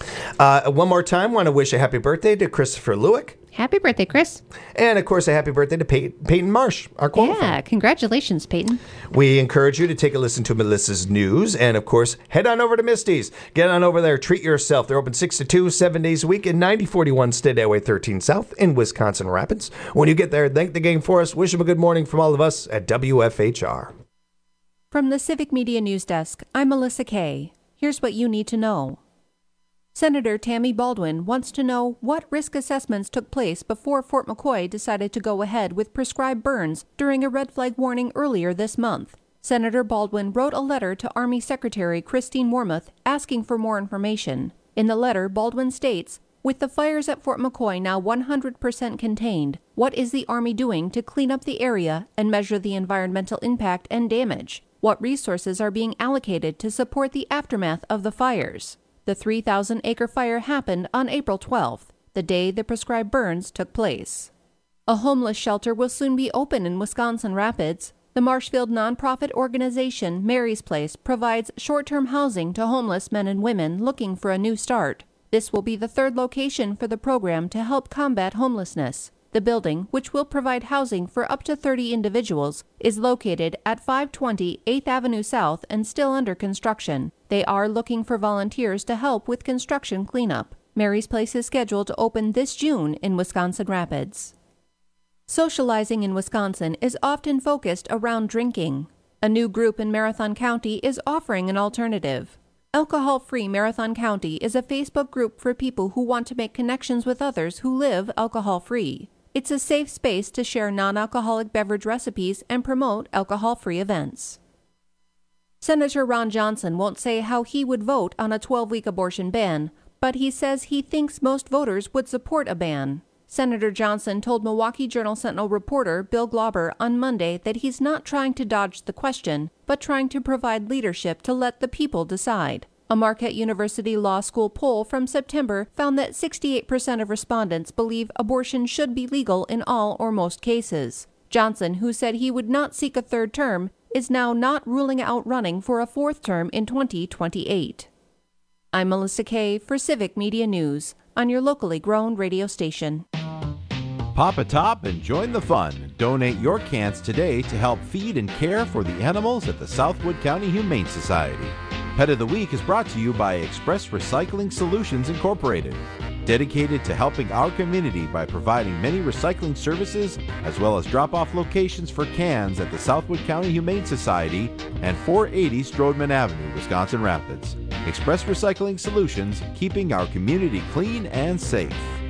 Uh, one more time, want to wish a happy birthday to Christopher Lewick. Happy birthday, Chris. And, of course, a happy birthday to Pey- Peyton Marsh, our qualifier. Yeah, congratulations, Peyton. We encourage you to take a listen to Melissa's news. And, of course, head on over to Misty's. Get on over there. Treat yourself. They're open six to two, seven days a week at ninety forty-one State Highway thirteen South in Wisconsin Rapids. When you get there, thank the gang for us. Wish them a good morning from all of us at W F H R. From the Civic Media News Desk, I'm Melissa Kay. Here's what you need to know. Senator Tammy Baldwin wants to know what risk assessments took place before Fort McCoy decided to go ahead with prescribed burns during a red flag warning earlier this month. Senator Baldwin wrote a letter to Army Secretary Christine Wormuth asking for more information. In the letter, Baldwin states, "With the fires at Fort McCoy now one hundred percent contained, what is the Army doing to clean up the area and measure the environmental impact and damage? What resources are being allocated to support the aftermath of the fires?" The three thousand acre fire happened on April twelfth, the day the prescribed burns took place. A homeless shelter will soon be open in Wisconsin Rapids. The Marshfield nonprofit organization Mary's Place provides short-term housing to homeless men and women looking for a new start. This will be the third location for the program to help combat homelessness. The building, which will provide housing for up to thirty individuals, is located at five twenty eighth Avenue South and still under construction. They are looking for volunteers to help with construction cleanup. Mary's Place is scheduled to open this June in Wisconsin Rapids. Socializing in Wisconsin is often focused around drinking. A new group in Marathon County is offering an alternative. Alcohol-Free Marathon County is a Facebook group for people who want to make connections with others who live alcohol-free. It's a safe space to share non-alcoholic beverage recipes and promote alcohol-free events. Senator Ron Johnson won't say how he would vote on a twelve-week abortion ban, but he says he thinks most voters would support a ban. Senator Johnson told Milwaukee Journal-Sentinel reporter Bill Glauber on Monday that he's not trying to dodge the question, but trying to provide leadership to let the people decide. A Marquette University Law School poll from September found that sixty-eight percent of respondents believe abortion should be legal in all or most cases. Johnson, who said he would not seek a third term, is now not ruling out running for a fourth term in twenty twenty-eight. I'm Melissa Kay for Civic Media News on your locally grown radio station. Pop a top and join the fun. Donate your cans today to help feed and care for the animals at the Southwood County Humane Society. Pet of the Week is brought to you by Express Recycling Solutions Incorporated, dedicated to helping our community by providing many recycling services as well as drop-off locations for cans at the Southwood County Humane Society and four eighty Strodman Avenue, Wisconsin Rapids. Express Recycling Solutions, keeping our community clean and safe.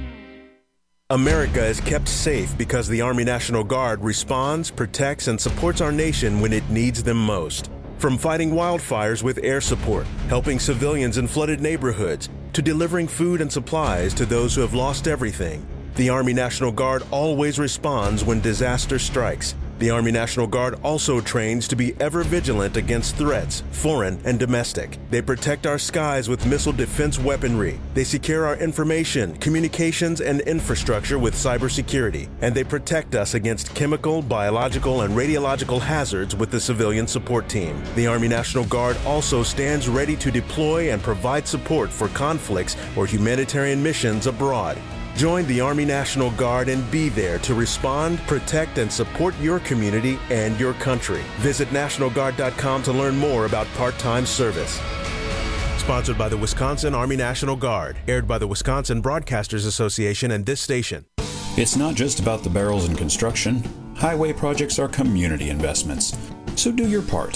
America is kept safe because the Army National Guard responds, protects, and supports our nation when it needs them most. From fighting wildfires with air support, helping civilians in flooded neighborhoods, to delivering food and supplies to those who have lost everything, the Army National Guard always responds when disaster strikes. The Army National Guard also trains to be ever vigilant against threats, foreign and domestic. They protect our skies with missile defense weaponry. They secure our information, communications, and infrastructure with cybersecurity. And they protect us against chemical, biological, and radiological hazards with the civilian support team. The Army National Guard also stands ready to deploy and provide support for conflicts or humanitarian missions abroad. Join the Army National Guard and be there to respond, protect, and support your community and your country. Visit National Guard dot com to learn more about part-time service. Sponsored by the Wisconsin Army National Guard. Aired by the Wisconsin Broadcasters Association and this station. It's not just about the barrels and construction. Highway projects are community investments. So do your part.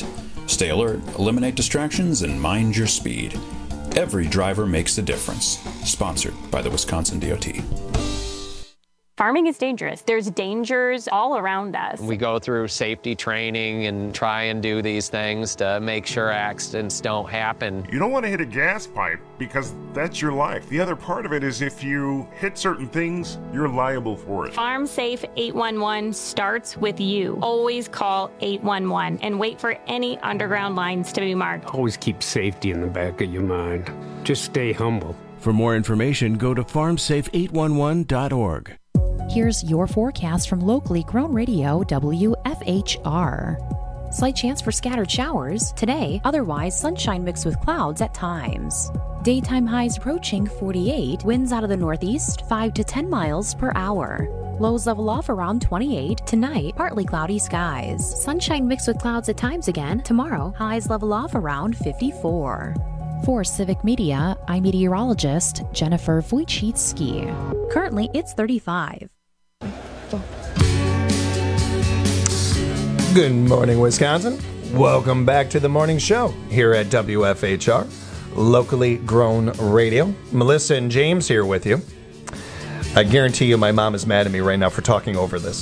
Stay alert, eliminate distractions, and mind your speed. Every driver makes a difference. Sponsored by the Wisconsin D O T. Farming is dangerous. There's dangers all around us. We go through safety training and try and do these things to make sure accidents don't happen. You don't want to hit a gas pipe because that's your life. The other part of it is if you hit certain things, you're liable for it. Farm Safe eight one one starts with you. Always call eight one one and wait for any underground lines to be marked. Always keep safety in the back of your mind. Just stay humble. For more information, go to farm safe eight one one dot org. Here's your forecast from locally grown radio W F H R. Slight chance for scattered showers today, otherwise sunshine mixed with clouds at times. Daytime highs approaching forty-eight, winds out of the northeast five to ten miles per hour. Lows level off around twenty-eight. Tonight, partly cloudy skies. Sunshine mixed with clouds at times again. Tomorrow, highs level off around fifty-four. For Civic Media, I'm meteorologist Jennifer Wojcicki. Currently, it's thirty-five. Good morning, Wisconsin. Welcome back to the morning show here at W F H R, locally grown radio. Melissa and James here with you. I guarantee you my mom is mad at me right now for talking over this.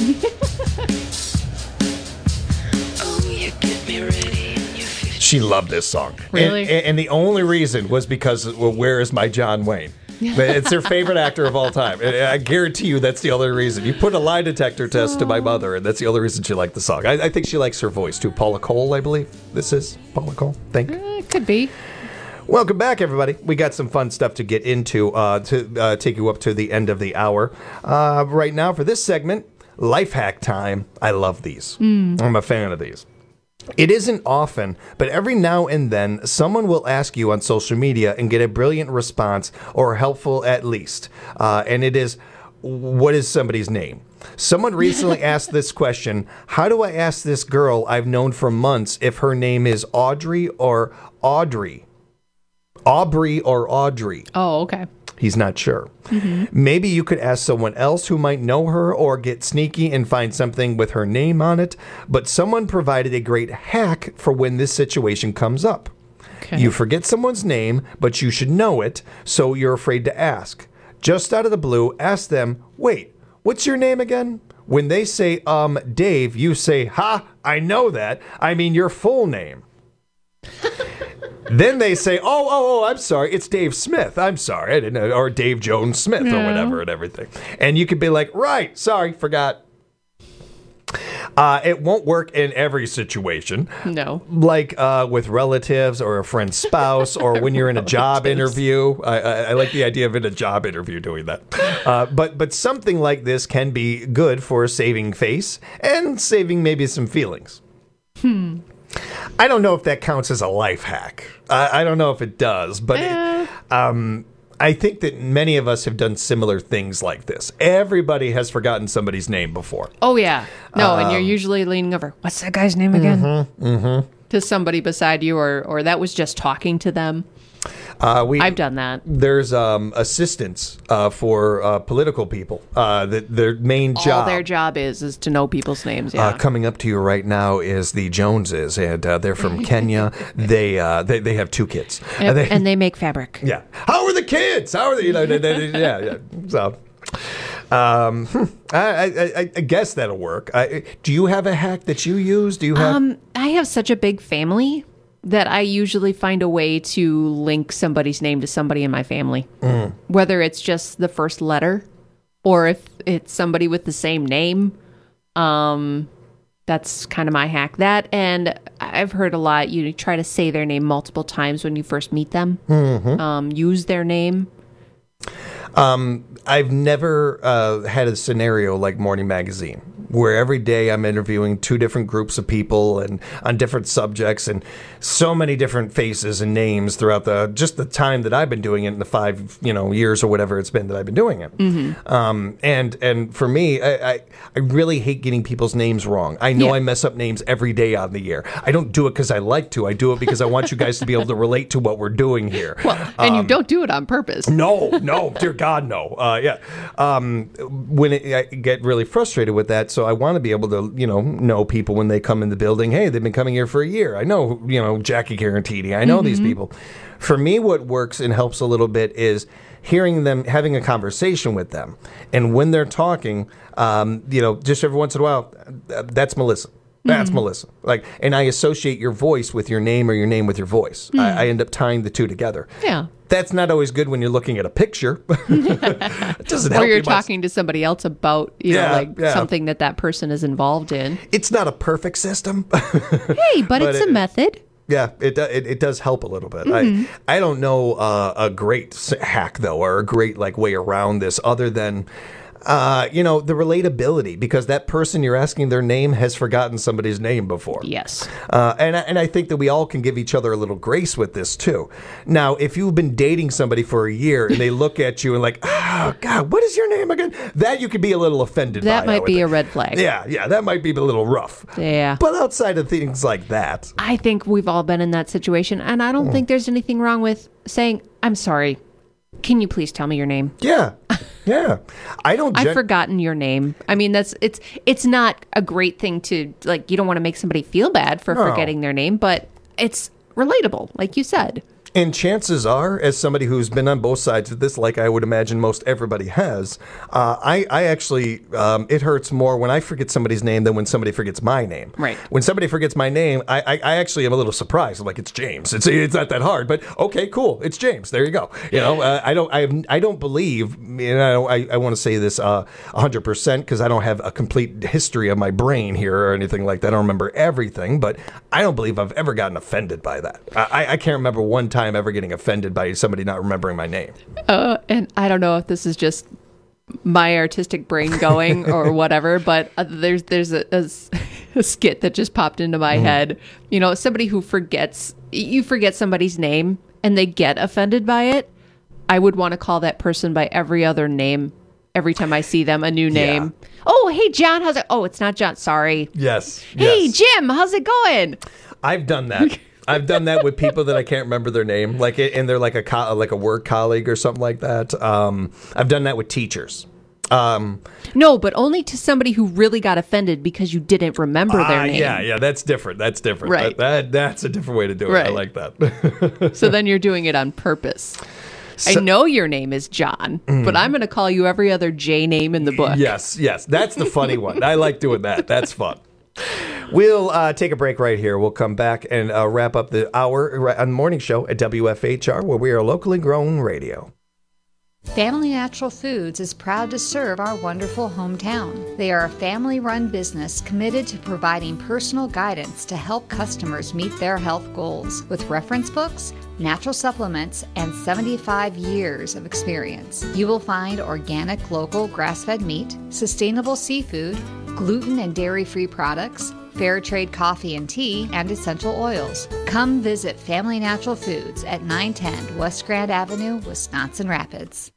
She loved this song. Really? And, and the only reason was because, well, where is my John Wayne? It's her favorite actor of all time. I guarantee you that's the only reason. You put a lie detector test to my mother, and that's the only reason she liked the song. I, I think she likes her voice, too. Paula Cole, I believe. This is Paula Cole, think. Uh, could be. Welcome back, everybody. We got some fun stuff to get into uh, to uh, take you up to the end of the hour. Uh, right now, for this segment, Life Hack Time. I love these. Mm. I'm a fan of these. It isn't often, but every now and then, someone will ask you on social media and get a brilliant response, or helpful at least. Uh, and it is, what is somebody's name? Someone recently asked this question: how do I ask this girl I've known for months if her name is Audrey or Audrey? Aubrey or Audrey? Oh, okay. He's not sure. Mm-hmm. Maybe you could ask someone else who might know her, or get sneaky and find something with her name on it. But someone provided a great hack for when this situation comes up. Okay. You forget someone's name, but you should know it, so you're afraid to ask. Just out of the blue, ask them, wait, what's your name again? When they say, um, Dave, you say, ha, I know that. I mean your full name. Then they say, oh, oh, oh, I'm sorry, it's Dave Smith. I'm sorry, I didn't know, or Dave Jones Smith, Yeah. or whatever, and everything. And you could be like, right, sorry, forgot. Uh, it won't work in every situation. No. Like uh, with relatives or a friend's spouse, or when you're in a job interview. I, I, I like the idea of in a job interview doing that. Uh, but but something like this can be good for saving face and saving maybe some feelings. Hmm. I don't know if that counts as a life hack. I, I don't know if it does, but Eh. it, um, I think that many of us have done similar things like this. Everybody has forgotten somebody's name before. Oh, yeah. No, and you're Um, usually leaning over, what's that guy's name again? Mm-hmm, mm-hmm. To somebody beside you, or, or that was just talking to them. Uh, we, I've done that. There's um, assistants uh, for uh, political people. Uh, that their main All job. their job is is to know people's names. Yeah. Uh, coming up to you right now is the Joneses, and uh, they're from Kenya. They, uh, they they have two kids. and, Uh, they- and they make fabric. yeah. How are the kids? How are they? You know. They, they, yeah. Yeah. So. Um, hmm, I, I, I I guess that'll work. I, do you have a hack that you use? Do you have? Um, I have such a big family that I usually find a way to link somebody's name to somebody in my family. Mm. Whether it's just the first letter, or if it's somebody with the same name. Um, that's kind of my hack. That, and I've heard a lot, you try to say their name multiple times when you first meet them. Mhm. Um, use their name. Um, I've never uh, had a scenario like Morning Magazine, where every day I'm interviewing two different groups of people and on different subjects, and so many different faces and names throughout the just the time that I've been doing it, in the five you know years or whatever it's been that I've been doing it. Mm-hmm. Um, and and for me, I, I I really hate getting people's names wrong. I know Yeah. I mess up names every day on the air. I don't do it because I like to. I do it because I want you guys to be able to relate to what we're doing here. Well, and you Um, don't do it on purpose. no, no, dear God, no. Uh, yeah. Um, when it, I get really frustrated with that, so So I want to be able to, you know, know people when they come in the building. Hey, they've been coming here for a year. I know, you know, Jackie Garantini. I know mm-hmm. these people. For me, what works and helps a little bit is hearing them, having a conversation with them. And when they're talking, um, you know, just every once in a while, that's Melissa. That's mm-hmm. Melissa. Like, and I associate your voice with your name or your name with your voice. Mm-hmm. I, I end up tying the two together. Yeah. That's not always good when you're looking at a picture. It doesn't help or you're you talking to somebody else about, you yeah, know, like yeah. something that that person is involved in. It's not a perfect system. Hey, but, but it's it, a method. Yeah, it, it it does help a little bit. Mm-hmm. I I don't know uh, a great hack though, or a great like way around this, other than. Uh, you know, the relatability, because that person you're asking their name has forgotten somebody's name before. Yes. Uh, and, and I think that we all can give each other a little grace with this, too. Now, if you've been dating somebody for a year and they look at you and like, oh, God, what is your name again? That you could be a little offended that by. That might be think. a red flag. Yeah, yeah, that might be a little rough. Yeah. But outside of things like that. I think we've all been in that situation, and I don't mm. think there's anything wrong with saying, I'm sorry. Can you please tell me your name? Yeah. Yeah. I don't gen- I've forgotten your name. I mean, that's it's it's not a great thing to, like, you don't want to make somebody feel bad for no. forgetting their name, but it's relatable, like you said. And chances are, as somebody who's been on both sides of this, like I would imagine most everybody has, uh, I, I actually, um, it hurts more when I forget somebody's name than when somebody forgets my name. Right. When somebody forgets my name, I, I, I actually am a little surprised. I'm like, it's James. It's it's not that hard, but okay, cool. It's James. There you go. You know, uh, I don't I have, I don't believe, and I don't, I, I want to say this uh, one hundred percent because I don't have a complete history of my brain here or anything like that. I don't remember everything, but I don't believe I've ever gotten offended by that. I, I can't remember one time I'm ever getting offended by somebody not remembering my name. Uh, and I don't know if this is just my artistic brain going or whatever, but uh, there's there's a, a, a skit that just popped into my mm. head. You know, somebody who forgets, you forget somebody's name and they get offended by it. I would want to call that person by every other name every time I see them, a new name. Yeah. Oh, hey, John, how's it? Oh, it's not John. Sorry. Yes. Hey, yes. Jim, how's it going? I've done that. I've done that with people that I can't remember their name, like, and they're like a co- like a work colleague or something like that. Um, I've done that with teachers. Um, no, but only to somebody who really got offended because you didn't remember their uh, name. Yeah, yeah, that's different. That's different. Right. That, that that's a different way to do it. Right. I like that. So then you're doing it on purpose. So, I know your name is John, mm. but I'm going to call you every other J name in the book. Yes, yes, that's the funny one. I like doing that. That's fun. We'll uh, take a break right here. We'll come back and uh, wrap up the hour on the morning show at W F H R, where we are locally grown radio. Family Natural Foods is proud to serve our wonderful hometown. They are a family-run business committed to providing personal guidance to help customers meet their health goals with reference books, natural supplements, and seventy-five years of experience. You will find organic, local, grass-fed meat, sustainable seafood, gluten and dairy-free products, fair trade coffee and tea, and essential oils. Come visit Family Natural Foods at nine ten West Grand Avenue, Wisconsin Rapids.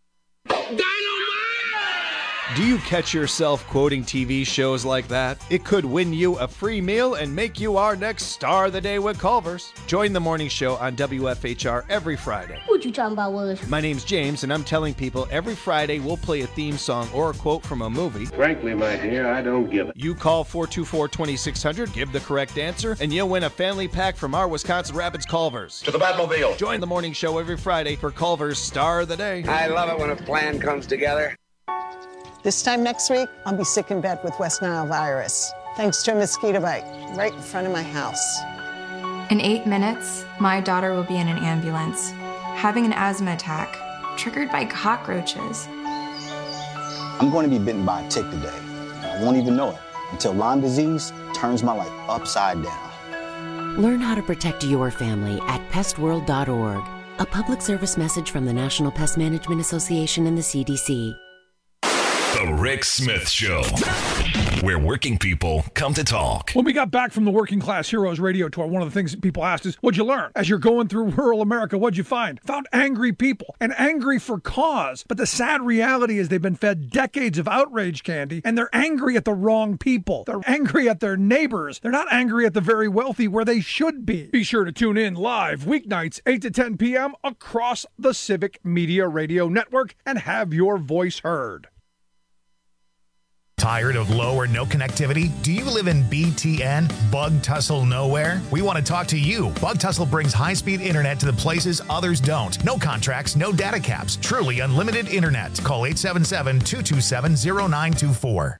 Do you catch yourself quoting T V shows like that? It could win you a free meal and make you our next star of the day with Culver's. Join the morning show on W F H R every Friday. What you talking about, Willis? My name's James, and I'm telling people every Friday we'll play a theme song or a quote from a movie. Frankly, my dear, I don't give it. You call four two four, two six zero zero, give the correct answer, and you'll win a family pack from our Wisconsin Rapids Culver's. To the Batmobile. Join the morning show every Friday for Culver's Star of the Day. I love it when a plan comes together. This time next week, I'll be sick in bed with West Nile virus, thanks to a mosquito bite right in front of my house. In eight minutes, my daughter will be in an ambulance, having an asthma attack, triggered by cockroaches. I'm going to be bitten by a tick today. I won't even know it until Lyme disease turns my life upside down. Learn how to protect your family at pest world dot org. A public service message from the National Pest Management Association and the C D C. The Rick Smith Show, where working people come to talk. When we got back from the Working Class Heroes radio tour, one of the things that people asked is, what'd you learn? As you're going through rural America, what'd you find? Found angry people, and angry for cause. But the sad reality is they've been fed decades of outrage candy, and they're angry at the wrong people. They're angry at their neighbors. They're not angry at the very wealthy where they should be. Be sure to tune in live weeknights, eight to ten p.m. across the Civic Media Radio Network and have your voice heard. Tired of low or no connectivity? Do you live in B T N, Bug Tussle Nowhere? We want to talk to you. Bug Tussle brings high-speed internet to the places others don't. No contracts, no data caps. Truly unlimited internet. Call eight seven seven, two two seven, zero nine two four.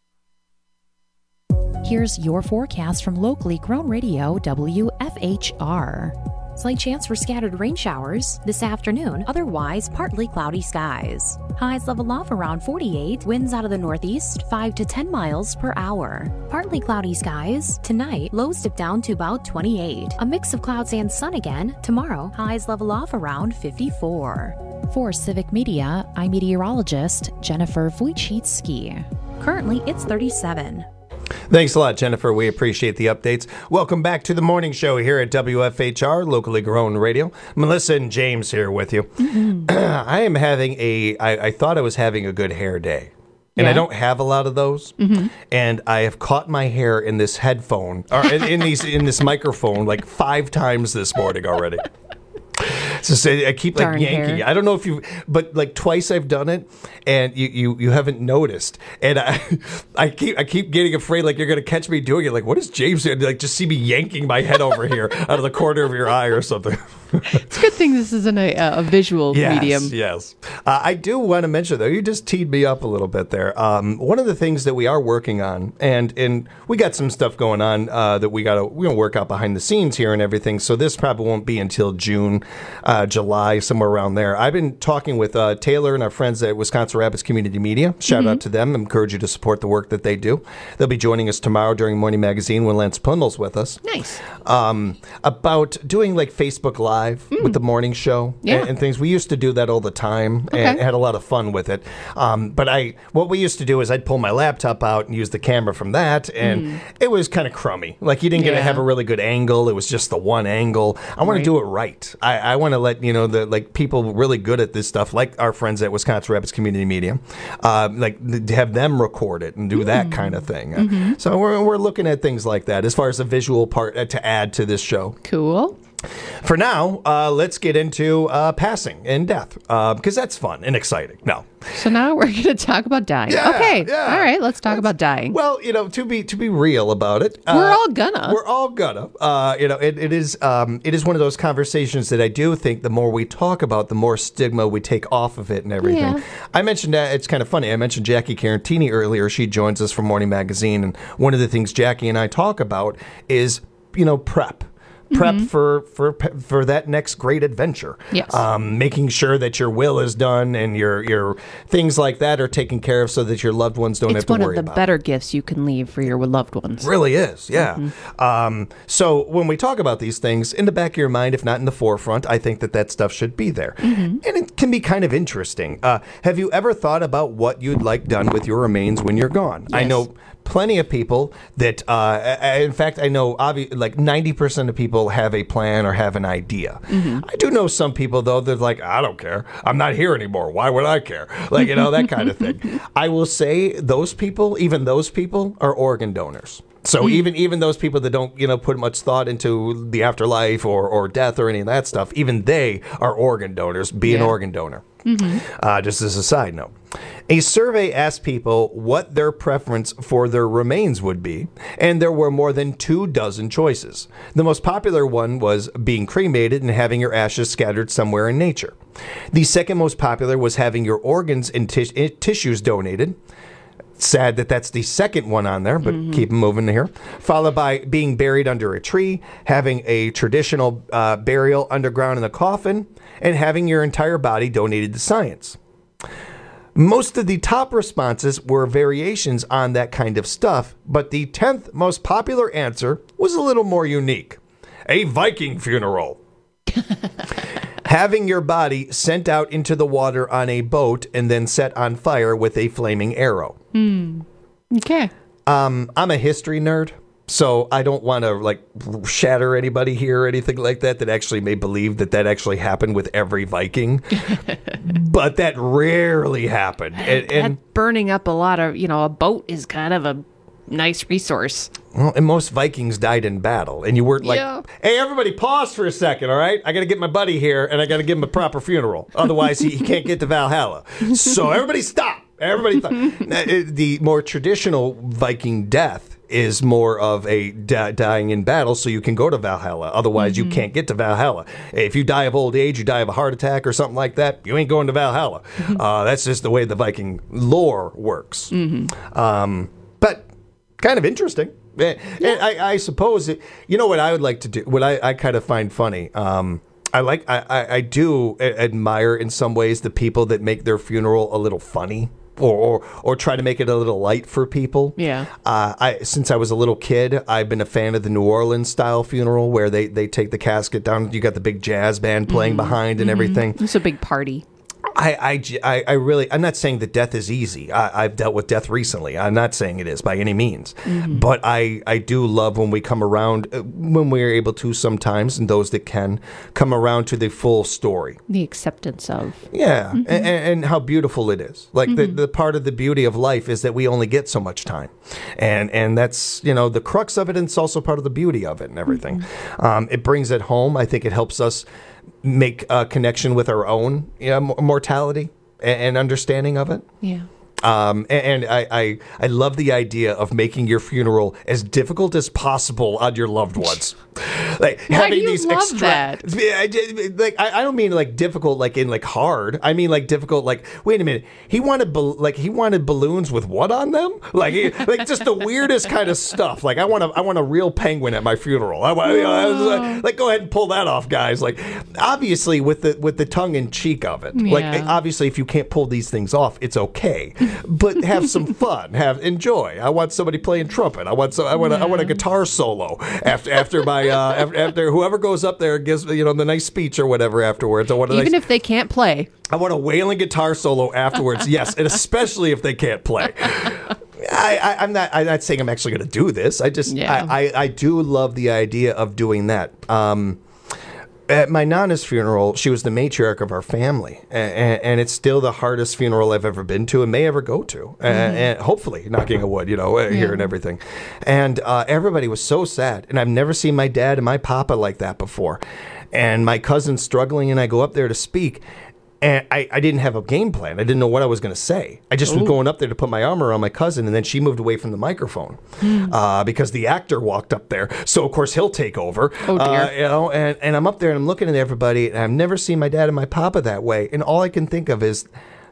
Here's your forecast from locally grown radio W F H R. Slight chance for scattered rain showers this afternoon, otherwise partly cloudy skies. Highs level off around forty-eight, winds out of the northeast five to ten miles per hour. Partly cloudy skies tonight, lows dip down to about twenty-eight. A mix of clouds and sun again tomorrow, highs level off around fifty-four. For Civic Media, I'm meteorologist Jennifer Wojcicki. Currently, it's thirty-seven. Thanks a lot, Jennifer. We appreciate the updates. Welcome back to the morning show here at W F H R, locally grown radio. Melissa and James here with you. Mm-hmm. I am having a, I, I thought I was having a good hair day. And yeah. I don't have a lot of those. Mm-hmm. And I have caught my hair in this headphone, or in, in, these, in this microphone like five times this morning already. So I keep like Darn yanking. Hair. I don't know if you, but like twice I've done it, and you you, you haven't noticed. And I I keep I keep getting afraid like you're gonna catch me doing it. Like, what is James doing? Like, just see me yanking my head over here out of the corner of your eye or something. It's a good thing this isn't a, a visual yes, medium. Yes. Uh, I do want to mention, though, you just teed me up a little bit there. Um, one of the things that we are working on, and and we got some stuff going on uh, that we got to we're gonna work out behind the scenes here and everything. So this probably won't be until June, uh, July, somewhere around there. I've been talking with uh, Taylor and our friends at Wisconsin Rapids Community Media. Shout mm-hmm. out to them. I encourage you to support the work that they do. They'll be joining us tomorrow during Morning Magazine when Lance Pundle's with us. Nice. Um, about doing like Facebook Live mm. with the morning show yeah. and, and things. We used to do that all the time okay. and had a lot of fun with it. Um, but I, what we used to do is I'd pull my laptop out and use the camera from that, and mm. it was kind of crummy. Like you didn't get yeah. to have a really good angle. It was just the one angle. I want right. to do it right. I, I want to let you know the like people really good at this stuff, like our friends at Wisconsin Rapids Community Media, uh, like to have them record it and do mm. that kind of thing. Mm-hmm. So we're we're looking at things like that as far as the visual part uh, to add to this show. Cool. For now, uh, let's get into uh, passing and death, uh, because that's fun and exciting. No. So now we're going to talk about dying. Yeah, okay. Yeah. All right. Let's talk let's, about dying. Well, you know, to be to be real about it, we're uh, all gonna. We're all gonna. Uh, you know, it, it is um, it is one of those conversations that I do think the more we talk about, the more stigma we take off of it and everything. Yeah. I mentioned that it's kind of funny. I mentioned Jackie Carantini earlier. She joins us from Morning Magazine, and one of the things Jackie and I talk about is, you know, prep. Prep mm-hmm. for, for for that next great adventure. Yes. Um, making sure that your will is done and your your things like that are taken care of so that your loved ones don't it's have to worry about it. It's one of the better gifts you can leave for your loved ones. It really is, yeah. Mm-hmm. Um, so when we talk about these things, in the back of your mind, if not in the forefront, I think that that stuff should be there. Mm-hmm. And it can be kind of interesting. Uh, have you ever thought about what you'd like done with your remains when you're gone? Yes. I know plenty of people that, uh, in fact, I know obvi- like ninety percent of people have a plan or have an idea. Mm-hmm. I do know some people, though, that are like, I don't care. I'm not here anymore. Why would I care? Like, you know, that kind of thing. I will say those people, even those people, are organ donors. So mm-hmm. even even those people that don't, you know, put much thought into the afterlife or, or death or any of that stuff, even they are organ donors. Be yeah. an organ donor. Mm-hmm. Uh, just as a side note. A survey asked people what their preference for their remains would be, and there were more than two dozen choices. The most popular one was being cremated and having your ashes scattered somewhere in nature. The second most popular was having your organs and tis- tissues donated. Sad that that's the second one on there, but mm-hmm. keep moving here. Followed by being buried under a tree, having a traditional uh, burial underground in a coffin, and having your entire body donated to science. Most of the top responses were variations on that kind of stuff, but the tenth most popular answer was a little more unique. A Viking funeral. Having your body sent out into the water on a boat and then set on fire with a flaming arrow. Hmm. Okay. Um, I'm a history nerd, so I don't want to like shatter anybody here or anything like that that actually may believe that that actually happened with every Viking. But that rarely happened. And, and that burning up a lot of, you know, a boat is kind of a nice resource. Well, and most Vikings died in battle, and you weren't like, yeah. hey, everybody pause for a second, all right? I got to get my buddy here, and I got to give him a proper funeral. Otherwise, he, he can't get to Valhalla. So everybody stop. Everybody thought the more traditional Viking death is more of a di- dying in battle, so you can go to Valhalla. Otherwise, mm-hmm. you can't get to Valhalla. If you die of old age, you die of a heart attack or something like that, you ain't going to Valhalla. Mm-hmm. Uh, that's just the way the Viking lore works. Mm-hmm. Um, but kind of interesting. And yeah. I, I suppose, it, you know what I would like to do, what I, I kind of find funny, um, I like, I, I, I do admire in some ways the people that make their funeral a little funny. Or, or or try to make it a little light for people. Yeah. Uh, I since I was a little kid, I've been a fan of the New Orleans style funeral where they, they take the casket down. You got the big jazz band playing mm-hmm. behind and mm-hmm. everything. It's a big party. I, I, I really, I'm not saying that death is easy. I, I've dealt with death recently. I'm not saying it is by any means. Mm-hmm. But I, I do love when we come around, when we're able to sometimes, and those that can, come around to the full story. The acceptance of. Yeah, mm-hmm. and, and how beautiful it is. Like mm-hmm. the, the part of the beauty of life is that we only get so much time. And and that's, you know, the crux of it, and it's also part of the beauty of it and everything. Mm-hmm. Um, it brings it home. I think it helps us make a connection with our own you know, mortality and, and understanding of it. Yeah. Um, and and I, I, I love the idea of making your funeral as difficult as possible on your loved ones. Like Why having do you these love extra, that? I, like I, I don't mean like difficult, like in like hard. I mean like difficult, like wait a minute. He wanted bal- like he wanted balloons with what on them? Like he, like just the weirdest kind of stuff. Like I want a I want a real penguin at my funeral. I, I, I was like, like go ahead and pull that off, guys. Like obviously with the with the tongue in cheek of it. Yeah. Like obviously if you can't pull these things off, it's okay. But have some fun. Have enjoy. I want somebody playing trumpet. I want so I want a, I want a guitar solo after after my uh, after, after whoever goes up there and gives you know the nice speech or whatever afterwards. I want a even nice, if they can't play. I want a wailing guitar solo afterwards. Yes, and especially if they can't play. I, I, I'm not. I'm not saying I'm actually going to do this. I just Yeah. I, I I do love the idea of doing that. Um, At my Nana's funeral, she was the matriarch of our family, and, and it's still the hardest funeral I've ever been to and may ever go to, mm-hmm. and, and hopefully, knocking on wood, you know, yeah. here and everything. And uh, everybody was so sad, and I've never seen my dad and my papa like that before. And my cousin's struggling, and I go up there to speak, and I, I didn't have a game plan. I didn't know what I was going to say. I just Ooh. was going up there to put my arm around my cousin, and then she moved away from the microphone mm. uh, because the actor walked up there. So, of course, he'll take over. Oh, dear. Uh, you know, and, and I'm up there, and I'm looking at everybody, and I've never seen my dad and my papa that way. And all I can think of is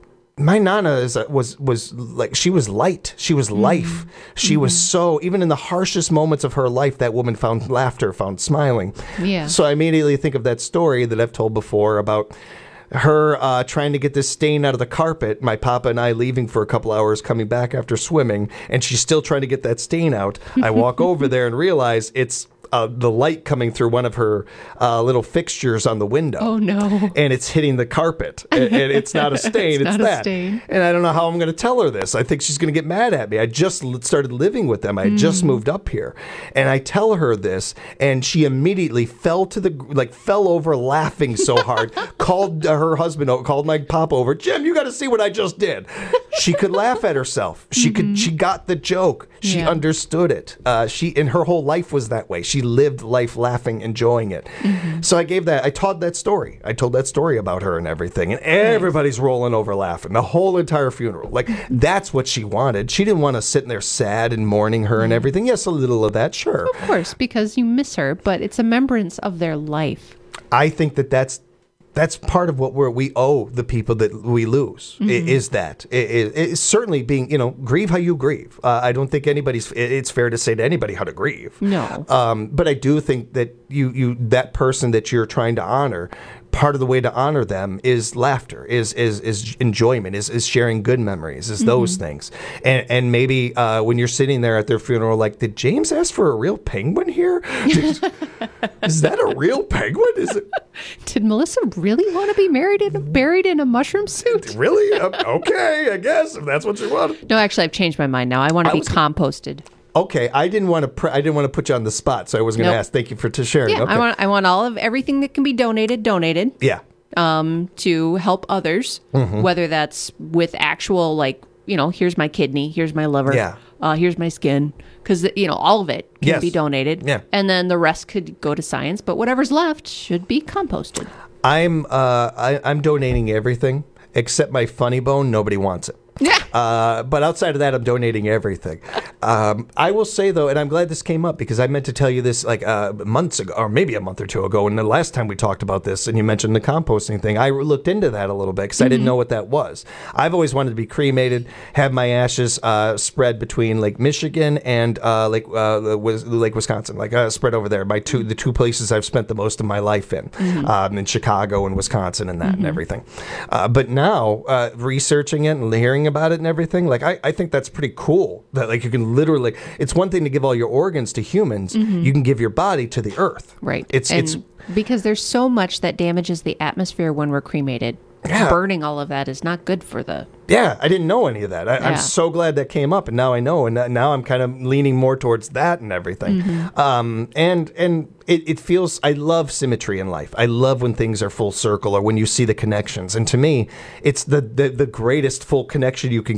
my Nana is, was, was like, she was light. She was life. Mm. She mm-hmm. was so, even in the harshest moments of her life, that woman found laughter, found smiling. Yeah. So I immediately think of that story that I've told before about her uh, trying to get this stain out of the carpet, my papa and I leaving for a couple hours, coming back after swimming, and she's still trying to get that stain out. I walk over there and realize it's uh, the light coming through one of her uh, little fixtures on the window. Oh, no. And it's hitting the carpet. And, and it's not a stain, it's, it's not that. A stain. And I don't know how I'm going to tell her this. I think she's going to get mad at me. I just started living with them. I had mm. just moved up here. And I tell her this, and she immediately fell to the, like, fell over laughing so hard, called her husband, called my pop over, Jim, you got to see what I just did. She could laugh at herself. She mm-hmm. could. She got the joke. She yeah. understood it. Uh, she and her whole life was that way. She lived life laughing, enjoying it. Mm-hmm. So I gave that. I taught that story. I told that story about her and everything, and everybody's nice. rolling over laughing. The whole entire funeral. Like that's what she wanted. She didn't want to sit in there sad and mourning her mm-hmm. and everything. Yes, a little of that, sure. Of course, because you miss her, but it's a remembrance of their life. I think that that's. That's part of what we're, we owe the people that we lose, mm-hmm. is that. It is certainly being, you know, grieve how you grieve. Uh, I don't think anybody's, it's fair to say to anybody how to grieve. No. Um, but I do think that you, you that person that you're trying to honor, part of the way to honor them is laughter, is is is enjoyment, is is sharing good memories, is those mm-hmm. things. And and maybe uh, when you're sitting there at their funeral, like, did James ask for a real penguin here? Is, is that a real penguin? Is it? Did Melissa really want to be married and buried in a mushroom suit? Really? Uh, okay, I guess if that's what you want. No, actually, I've changed my mind now. I want to I be was, composted. Okay, I didn't want to. Pr- I didn't want to put you on the spot, so I was going to nope. ask. Thank you for to sharing. Yeah, okay. I want. I want all of everything that can be donated. Donated. Yeah. Um, to help others, mm-hmm. whether that's with actual, like, you know, here's my kidney, here's my liver, yeah. uh, here's my skin, because you know all of it can yes. be donated. Yeah. And then the rest could go to science, but whatever's left should be composted. I'm. Uh, I, I'm donating everything except my funny bone. Nobody wants it. uh, but outside of that, I'm donating everything. Um, I will say, though, and I'm glad this came up because I meant to tell you this like uh, months ago, or maybe a month or two ago, and the last time we talked about this, and you mentioned the composting thing, I looked into that a little bit because mm-hmm. I didn't know what that was. I've always wanted to be cremated, have my ashes uh, spread between Lake Michigan and uh, Lake uh, Lake Wisconsin, like uh, spread over there. My two the two places I've spent the most of my life in, mm-hmm. um, in Chicago and Wisconsin, and that mm-hmm. and everything. Uh, but now uh, researching it and hearing about it and everything, like I, I think that's pretty cool. That like you can literally, it's one thing to give all your organs to humans. Mm-hmm. You can give your body to the earth. Right. It's and it's because there's so much that damages the atmosphere when we're cremated. Yeah. Burning all of that is not good for the. Yeah, I didn't know any of that. I, Yeah. I'm so glad that came up, and now I know, and now I'm kind of leaning more towards that and everything. Mm-hmm. Um, and and it, it feels, I love symmetry in life. I love when things are full circle or when you see the connections. And to me, it's the the, the greatest full connection you can